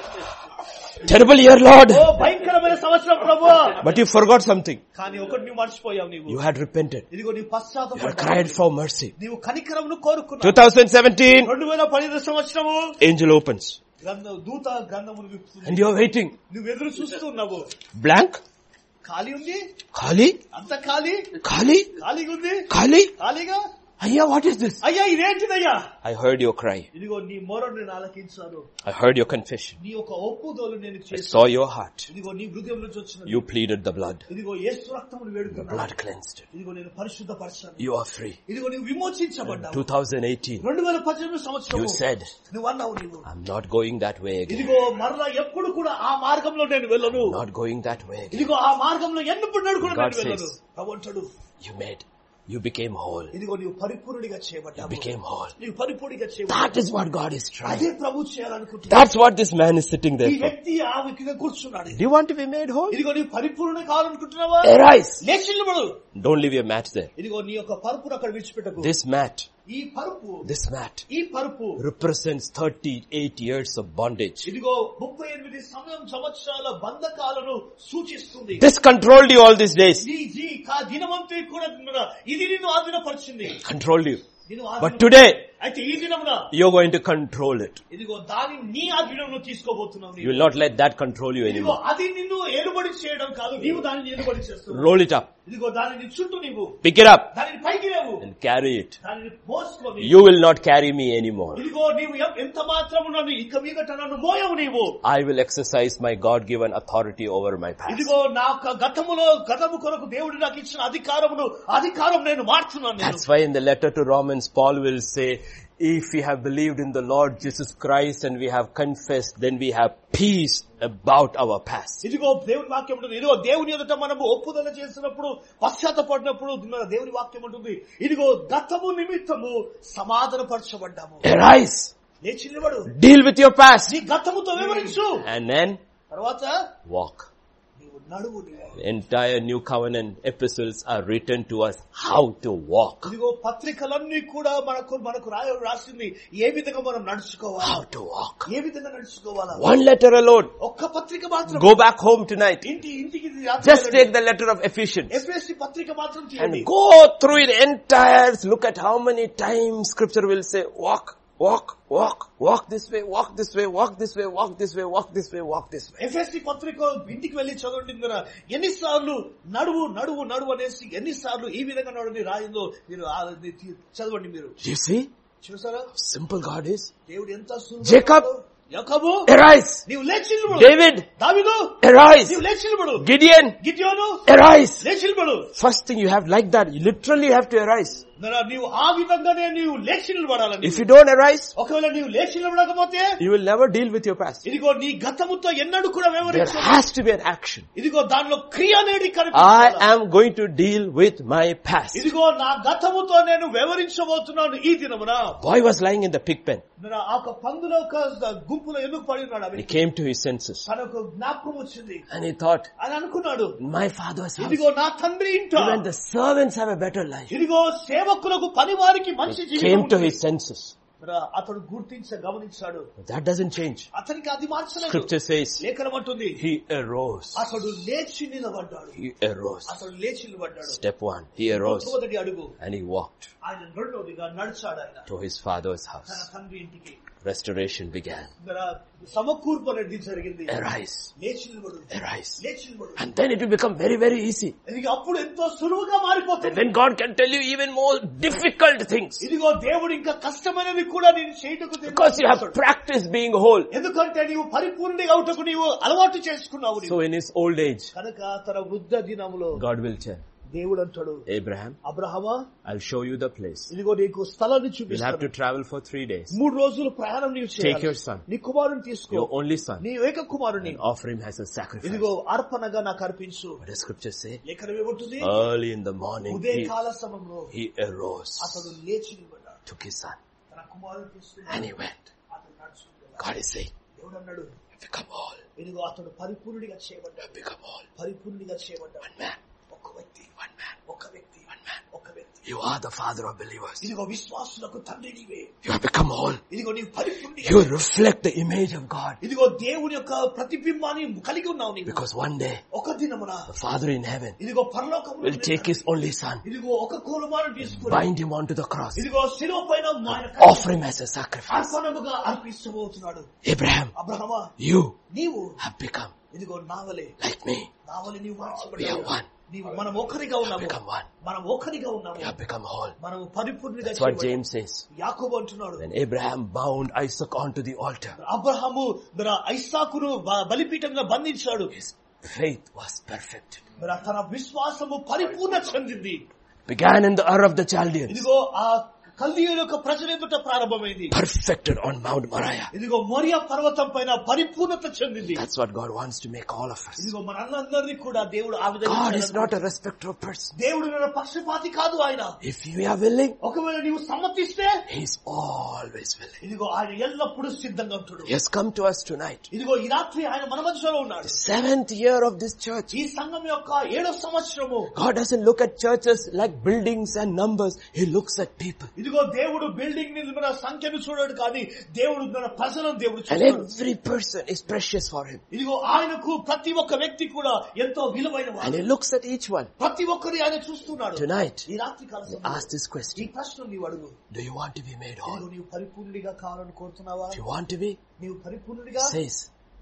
Terrible year, Lord. ఓ భయంకరమైన సంవత్సరం ప్రభువా. But you forgot something. కానీ ఒకటి నువ్వు మర్చిపోయావు. నీవు You had repented. ఇదిగో నీ You had పశ్చాత్తాపడ్డావు. cried for mercy. నీవు కనికరమును కోరుకున్నావు. 2017, 2015 సంవత్సరము angel opens. దూత గ్రంథమును విప్పుతుంది. And you are waiting. నువ్వు ఎదురు చూస్తున్నావు. Blank? ఖాళీ ఉంది, Khali? అంత ఖాళీ, Khali? ఖాళీగా ఉంది, Khali? ఖాళీగా. Ayya, what is this? అయ్యా ఇదేంటిదయ్యా? I heard your cry. ఇదిగో నీ మొరను నేను ఆలకించాను. I heard your confession. నీ యొక్క ఒప్పుదోలు నేను I చేశాను. saw your heart. ఇదిగో నీ హృదయం నుంచి వచ్చిన You pleaded the blood. ఇదిగో యేసు రక్తమును The వేడుకున్నాను. blood cleansed it. ఇదిగో నేను పరిశుద్ధపరచాను. You are free. ఇదిగో నీవు విమోచించబడ్డావు. 2018. 2018 సంవత్సరం You said, నువ్వు అన్నావు నీవు, I'm not going that way again. ఇదిగో మరలా ఎప్పుడు కూడా ఆ మార్గంలో నేను వెళ్ళను. I'm not going that way again. ఇదిగో ఆ మార్గంలో ఎన్నప్పుడు నడుకుని God నేను వెళ్ళను. says, ప్రభు అంటాడు, You became whole. ఇదిగో నీవు పరిపూర్ణుడిగా You చేయబడ్డావు. became whole. నీవు పరిపూర్ణిగా That చేయబడ్డావు. is what God is trying. అదే ప్రభు చేయాలనుకుంటున్నాడు. That's what this man is sitting ఈ there for. వ్యక్తి ఆ వ్యక్తిగా కూర్చున్నాడు. Do you want to be made whole? ఇదిగో నీవు పరిపూర్ణ కావాలనుకుంటున్నావా? Arise. లేచి నిలబడు. Don't leave your mat there. ఇదిగో నీ యొక్క పరుపును అక్కడ విడిచిపెట్టకు. This mat ఈ పరుపు represents 38 years of bondage. ఇదిగో 38 సంవత్సరాల బంధకాలను సూచిస్తుంది. This controlled you all these days. ఈ దినమంతా కూడా ఇది నిన్ను ఆధీనపరిచింది. Controlled you. నిన్ను But today, అయితే ఈ దినమున you're going to control it. ఇదిగో దాన్ని నీ ఆధీనంలో తీసుకోబోతున్నావు. You will not let that control you ఇదిగో anymore. అది నిన్ను ఏలుబడి చేయడం కాదు, నీవు దానిని ఏలుబడి చేస్తున్నావు. Roll it up. ఇదిగో దానిని చుట్టూ నీవు Pick it up దానిని పైకి లేవు, and carry it. దానిని మోసుకొని You will not carry me anymore. ఇదిగో నీవు ఎంత మాత్రము నన్ను ఇక మీదట నన్ను మోయవు నీవు. I will exercise my God-given authority over my past. ఇదిగో నా గతము కొరకు దేవుడు నాకు ఇచ్చిన అధికారం నేను మార్చున్నాను. That's why in the letter to Romans, Paul will say, if we have believed in the Lord Jesus Christ and we have confessed, then we have peace about our past. ఇదిగో దేవుని వాక్యం ఉంటుంది. ఇదిగో దేవుని ఎదుట మనము ఒప్పుదల చేసినప్పుడు, పశ్చాత్తపడినప్పుడు దేవుని వాక్యం ఉంటుంది. ఇదిగో గతము నిమిత్తము సమాధానపరచబడ్డాము. Arise. లేచి నిలబడు. Deal with your past. నీ గతముతో వివరించు. And then తర్వాత walk. నీవు నడువు. The entire New Covenant epistles are written to us how to walk. ఇదిగో పత్రికలన్నీ కూడా మనకు రాసింది ఏ విధంగా మనం నడుచుకోవాలి, How to walk. ఏ విధంగా నడుచుకోవాలా. One letter alone. ఒక్క పత్రిక మాత్రం. Go back home tonight. ఇంటికి Just take the letter of Ephesians ఎఫెసీ పత్రిక మాత్రం తీయండి. and go through it entire. Look at how many times scripture will say, walk this way, walk this way, walk this way, walk this way, walk this way, walk this way. ఎఫెసీ పత్రిక ఇంటికి వెళ్లి చదవండి. ఎన్నిసార్లు నడువు అనేసి ఎన్నిసార్లు ఈ విధంగా నడుని రాయిందో మీరు చదవండి. మీరు You see చూసారా how simple God is? దేవుడు ఎంత Jacob, యాకోబు, arise. నీవు లేచి నిలబడు. David, దావీదు, arise. నీవు లేచి నిలబడు. Gideon, అరాయిస్, arise. లేచి నిలబడు. First thing you have like that, you literally have to arise. నీవు ఆ విధంగానే నీవు లేచి నిలబడాలని. If you don't arise, ఒకవేళ నీవు లేచి నిలబడకపోతే you will never deal with your past. ఇదిగో నీ గతముతో ఎన్నడూ కూడా There వివరించు. has to be an action. ఇదిగో దానిలో క్రియ అనేది I కనిపించాలి. am going to deal with my past. ఇదిగో నా గతముతో నేను వివరించబోతున్నాను ఈ దినమున. Boy was lying in the pig pen. ఆ పందుల గుంపులో ఎందుకు పడి ఉన్నాడు? He came to his senses తనకు జ్ఞాపకం వచ్చింది. and he thought, అని అనుకున్నాడు, my father's house, ఇదిగో నా తండ్రి ఇంట even the servants have a better life. ఇదిగో సేవకులకు పనివారికి మంచి He జీవితం came to ఉంది. his senses. అతడు గమనించాడు. But that doesn't change. అతనికి అది మార్చలేదు. Scripture says, లేఖనం అంటుంది he arose. అతడు లేచి నిలబడ్డాడు. He arose. అతడు లేచి నిలబడ్డాడు. Step 1, he arose మొదటి అడుగు. and he walked ఆయన రెండోదిగా నడిచాడు. ఆయన to his father's తన house. తండ్రి ఇంటికి. Restoration began. సమకూర్పు అనేది జరిగింది. Arise. లేచి నిలబడు. Arise. లేచి నిలబడు. And then it will become very, very easy. ఇది అప్పుడు ఎంతో సులువుగా మారిపోతుంది. Then God can tell you even more difficult things. ఇదిగో దేవుడు ఇంకా కష్టమైనవి కూడా నేను చేయటకు Because you have practiced being whole. ఎందుకంటే నీవు పరిపూర్ణంగా అవుటకు నీవు అలవాటు చేసుకున్నావు. So in his old age, కనుక తన వృద్ధ దినములో God will tell, దేవుడు అంటాడు, Abraham, అబ్రహమా, I'll show you the place. ఇదిగో నీకు స్థలాన్ని You'll have to చూపిస్తాను. travel for 3 days. 3 రోజులు ప్రయాణం నీవు Take చేయాలి. your son, నీ కుమారుని తీసుకో, your only son, నీ ఏక కుమారుని and offer him as a sacrifice. ఇదిగో అర్పణగా నాకు అర్పించు. What does scripture say? లేఖనం ఏమంటుంది? Early in the morning, ఉదయకాల సమయంలో he arose, అతడు లేచి నిలబడ్డాడు. took his son, తన కుమారుని తీసుకుని and he went. అతడు నడుచుకుంటాడు. God is saying, దేవుడు అన్నాడు, become whole, ఇదిగో అతడు పరిపూర్ణుడిగా చేయబడ్డాడు. become whole. పరిపూర్ణుడిగా చేయబడ్డాడు. One man, ఒక్క వ్యక్తి, one man, ఒక్క వ్యక్తి, ఒక్క వ్యక్తి. you are the father of believers. ఇదిగో విశ్వాసులకు తండ్రి నీవే. You have become whole. ఇదిగో నీవు పరిపూర్ణుడిగా, You reflect the image of God. ఇదిగో దేవుని యొక్క ప్రతిబింబాన్ని కలిగి ఉన్నావు నీవు. Because one day, ఒక దినమున the Father in heaven ఇదిగో పరలోకములో will take his only son, ఇదిగో ఒక కుమారుని తీసుకుని bind him onto the cross, ఇదిగో శిలువ పైన offer him as a sacrifice. అర్పణముగా అర్పిస్తబోతున్నాడు. Abraham, అబ్రహమా, you నీవు have become ఇదిగో నావలే like me. నావలే నీవు We are మార్చబడ్డావు. one. మనం ఒకరిగా ఉన్నాము. Become one. మనం ఒకరిగా ఉన్నాము. We have become whole. మనం పరిపూర్ణుడిగా That's what చేయబడ్డాము. James says. యాకోబు అంటున్నాడు, When Abraham bound Isaac onto the altar, Abraham ఐసాకును బలిపీఠంగా బంధించాడు. his faith was perfect. తన విశ్వాసము పరిపూర్ణ చెందింది. Began in the Ur of the Chaldeans. ఇదిగో ఆ కల్దీయుల యొక్క ప్రజల ఎదుట ప్రారంభమైంది. Perfected on Mount Moriah. ఇదిగో మోరియా పర్వతం పైన పరిపూర్ణత చెందింది. That's what God wants to make all of us. ఇదిగో మనందరినీ కూడా దేవుడు ఆ విధంగా God is not a respecter of persons. దేవుడు నిన్న పక్షపాతి కాదు ఆయన. If you are willing, ఒకవేళ నీవు సమ్మతిస్తే He is always willing. ఇదిగో ఆయన ఎల్లప్పుడూ సిద్ధంగా ఉంటాడు. He has come to us tonight. ఇదిగో ఈ రాత్రి ఆయన మన మధ్యలో ఉన్నాడు. The 7th year of this church. ఈ సంఘం యొక్క 7వ సంవత్సరము. God doesn't look at churches like buildings and numbers. He looks at people. ఇదిగో దేవుడు బిల్డింగ్ మీద సంఖ్యను చూడడు కానీ దేవుడు మన ప్రజలను దేవుడు And చూస్తాడు. every person is precious for Him. ఇదిగో ఆయనకు ప్రతి ఒక్క వ్యక్తి కూడా ఎంతో విలువైన And వాడు. He looks at each one. ప్రతి ఒక్కరి ఆయన చూస్తున్నాడు. Tonight, ఈ రాత్రి కాల ask this ఈ question. ప్రశ్న నీవు అడుగు. Do you want to be made ఇదిగో whole? నీవు పరిపూర్ణుడిగా కావాలని కోరుతున్నావా? If you want to be, నీవు పరిపూర్ణుడిగా says,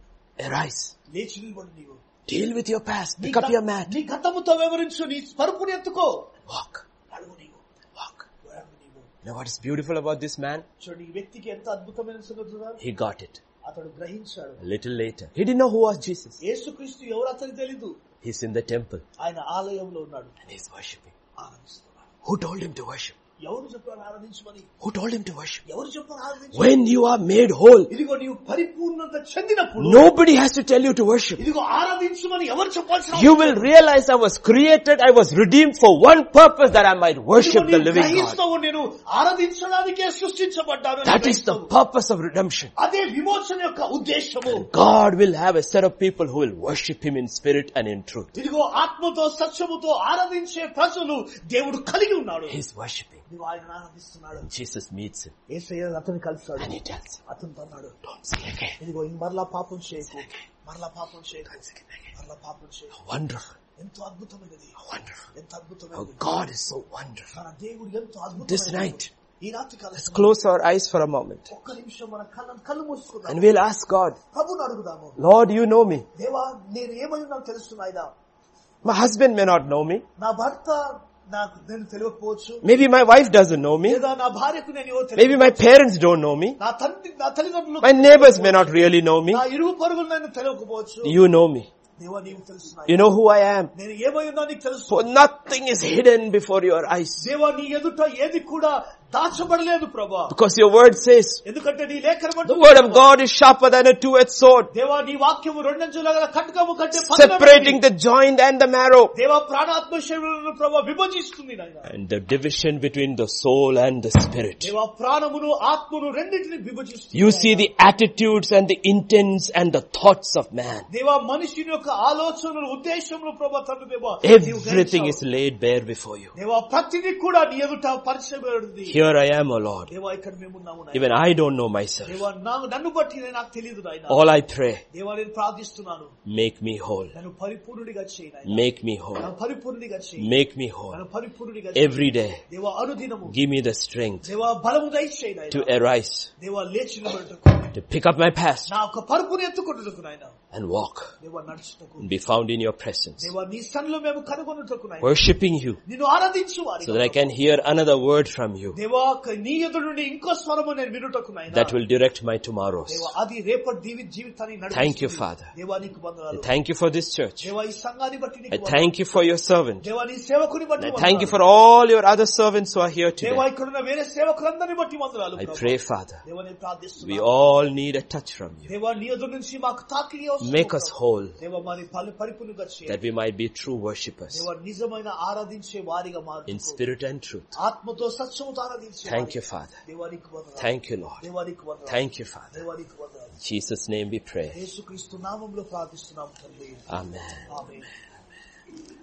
arise. లేచి నిలబడు. నీవు Deal with your past. Pick up your mat. నీ గతముతో వివరించు. నీ పరుపుని ఎత్తుకో. Walk. అడుగు నీవు. Walk. అడుగు నీవు. You know what is beautiful about this man? చూడండి ఈ వ్యక్తికి ఎంత అద్భుతమైన సంగతులు. He got it. అతడు గ్రహించాడు. A little later. He didn't know who was Jesus. యేసుక్రీస్తు ఎవరు అతనికి తెలీదు. He's in the temple ఆయన ఆలయంలో ఉన్నాడు. and he's worshipping. ఆరాధిస్తున్నాడు. Who told him to worship? ఎవరు చెప్పారు ఆరాధించమని? Who told him to worship? ఎవరు చెప్పారు ఆరాధించు? When you are made whole, ఇదిగో నీవు పరిపూర్ణత చెందినప్పుడు nobody has to tell you to worship. ఇదిగో ఆరాధించమని ఎవరు చెప్పాల్సిన You will realize I was created, I was redeemed for one purpose, that I might worship the living God. గ్రహిస్తావు. నేను ఆరాధించడానికే సృష్టించబడ్డాను. That is the purpose of redemption. అదే విమోచన యొక్క ఉద్దేశము. God will have a set of people who will worship Him in spirit and in truth. ఇదిగో ఆత్మతో సత్యముతో ఆరాధించే ప్రజలు దేవుడు కలిగి ఉన్నాడు. He's worshiping. ఇదిగో ఆయన ఆరాధిస్తున్నాడు. Jesus meets him యేసయ్య అతన్ని కలిసాడు. and He tells him, అతను అన్నాడు, don't sin again. ఇదిగో మరలా పాపం చేయకు. మరలా పాపం చేయకు. మరలా పాపం చేయకు. Wonderful. ఎంతో అద్భుతమైనది. Wonderful. ఎంత Oh, అద్భుతమైనది. God is so wonderful. మన దేవుడు ఎంతో This అద్భుతమైనది. night, ఈ రాత్రి let's column close our eyes for a moment ఒక్క నిమిషం మన కళ్ళు మూసుకుందాం. and we'll ask God, ప్రభువుని అడుగుదాము. Lord, you know me. దేవా నేను ఏమై నాకు తెలుస్తున్నాయిదా? My husband may not know me. నా భర్త నాకు నేను తెలియకపోవచ్చు. Maybe my wife doesn't know me. లేదా నా భార్యకు నేను ఎవరో Maybe తెలియదు. my parents don't know me. నా తల్లిదండ్రులు My neighbors may not really know me. నా ఇరుగు పొరుగులు నన్ను తెలియకపోవచ్చు. You know me. దేవా నీవు తెలుస్తున్నాయి. You know who I am. నేను ఏమై ఉన్నా నీకు తెలుసు. For nothing is hidden before your eyes. దేవా నీ ఎదుట ఏది కూడా దాచబడలేదు ప్రభా. Because your word says, ఎందుకంటే నీ లేఖనం the word of God is sharper than a two-edged sword, దేవా నీ వాక్యము రెండంచుల గల ఖడ్గము కంటే separating the joint and the marrow, దేవా ప్రాణాత్మ శరీరములను ప్రభా విభజిస్తుంది నాయనా. and the division between the soul and the spirit. దేవా ప్రాణమును ఆత్మను రెండింటిని విభజిస్తుంది. You see the attitudes and the intents and the thoughts of man. దేవా మనిషిని యొక్క ఆలోచనలు ఉద్దేశములు ప్రభా తండ్రి దేవా Everything is laid bare before you. దేవా ప్రతిదీ కూడా నీ ఎదుట పరిచయబడింది. Here I am, O Lord. దేవా ఇక్కడ మేము ఉన్నాము నాయనా. Even I don't know myself. దేవా నన్ను బట్టి నాకు తెలియదు నాయనా. All I pray, దేవా నేను ప్రార్థిస్తున్నాను. make me whole. నన్ను పరిపూర్ణుడిగా చేయి నాయనా. Make me whole. నన్ను పరిపూర్ణుడిగా చేయి. Make me whole. నన్ను పరిపూర్ణుడిగా చేయి. Every day, దేవా అనుదినము give me the strength దేవా బలము దయచేయి నాయనా. to arise, దేవా లేచి నిలబడుటకు to pick up my past నా యొక్క పరుపుని ఎత్తుకొనుటకు నాయనా. and walk దేవా నడుచుటకు and be found in your presence, దేవా నీ సన్నిధిలో మేము కనుగొనుటకు నాయనా. worshiping you నిన్ను ఆరాధించు వారిగా. so that I can hear another word from you దేవా నీ ఎదుట నుండి ఇంకో స్వరము నేను వినుటకు నాయనా. that will direct my tomorrows. దేవా అది రేపటి జీవితాన్ని నడిపిస్తుంది. Thank you, Father. దేవా నీకు వందనాలు. Thank you for this church. దేవా ఈ సంఘాన్ని బట్టి I నీకు వందనాలు. thank you for your servant. దేవా నీ సేవకుని బట్టి And I వందనాలు. thank you for all your other servants who are here దేవా today. ఇక్కడున్న వేరే సేవకులందరిని బట్టి వందనాలు I ప్రభు. pray, Father, దేవా నేను we ప్రార్థిస్తున్నాను. all need a touch from you. దేవా నీ ఎదురు నుంచి మాకు తాకిడి అవసరం Make us ప్రభు. whole, దేవా మరి పరిపూర్ణంగా చేయి. that we might be true worshippers దేవా నిజమైన ఆరాధించే వారిగా మారు. in spirit and truth. ఆత్మతో సత్యముతో ఆరాధించే Thank వారిగా. you, Father. దేవా నీకు వందనాలు. Thank you, Lord. దేవా నీకు వందనాలు. Thank you, Father. దేవా నీకు వందనాలు. In Jesus' name we pray. యేసుక్రీస్తు నామములో ప్రార్థిస్తున్నాము తండ్రి. Amen. ఆమేన్.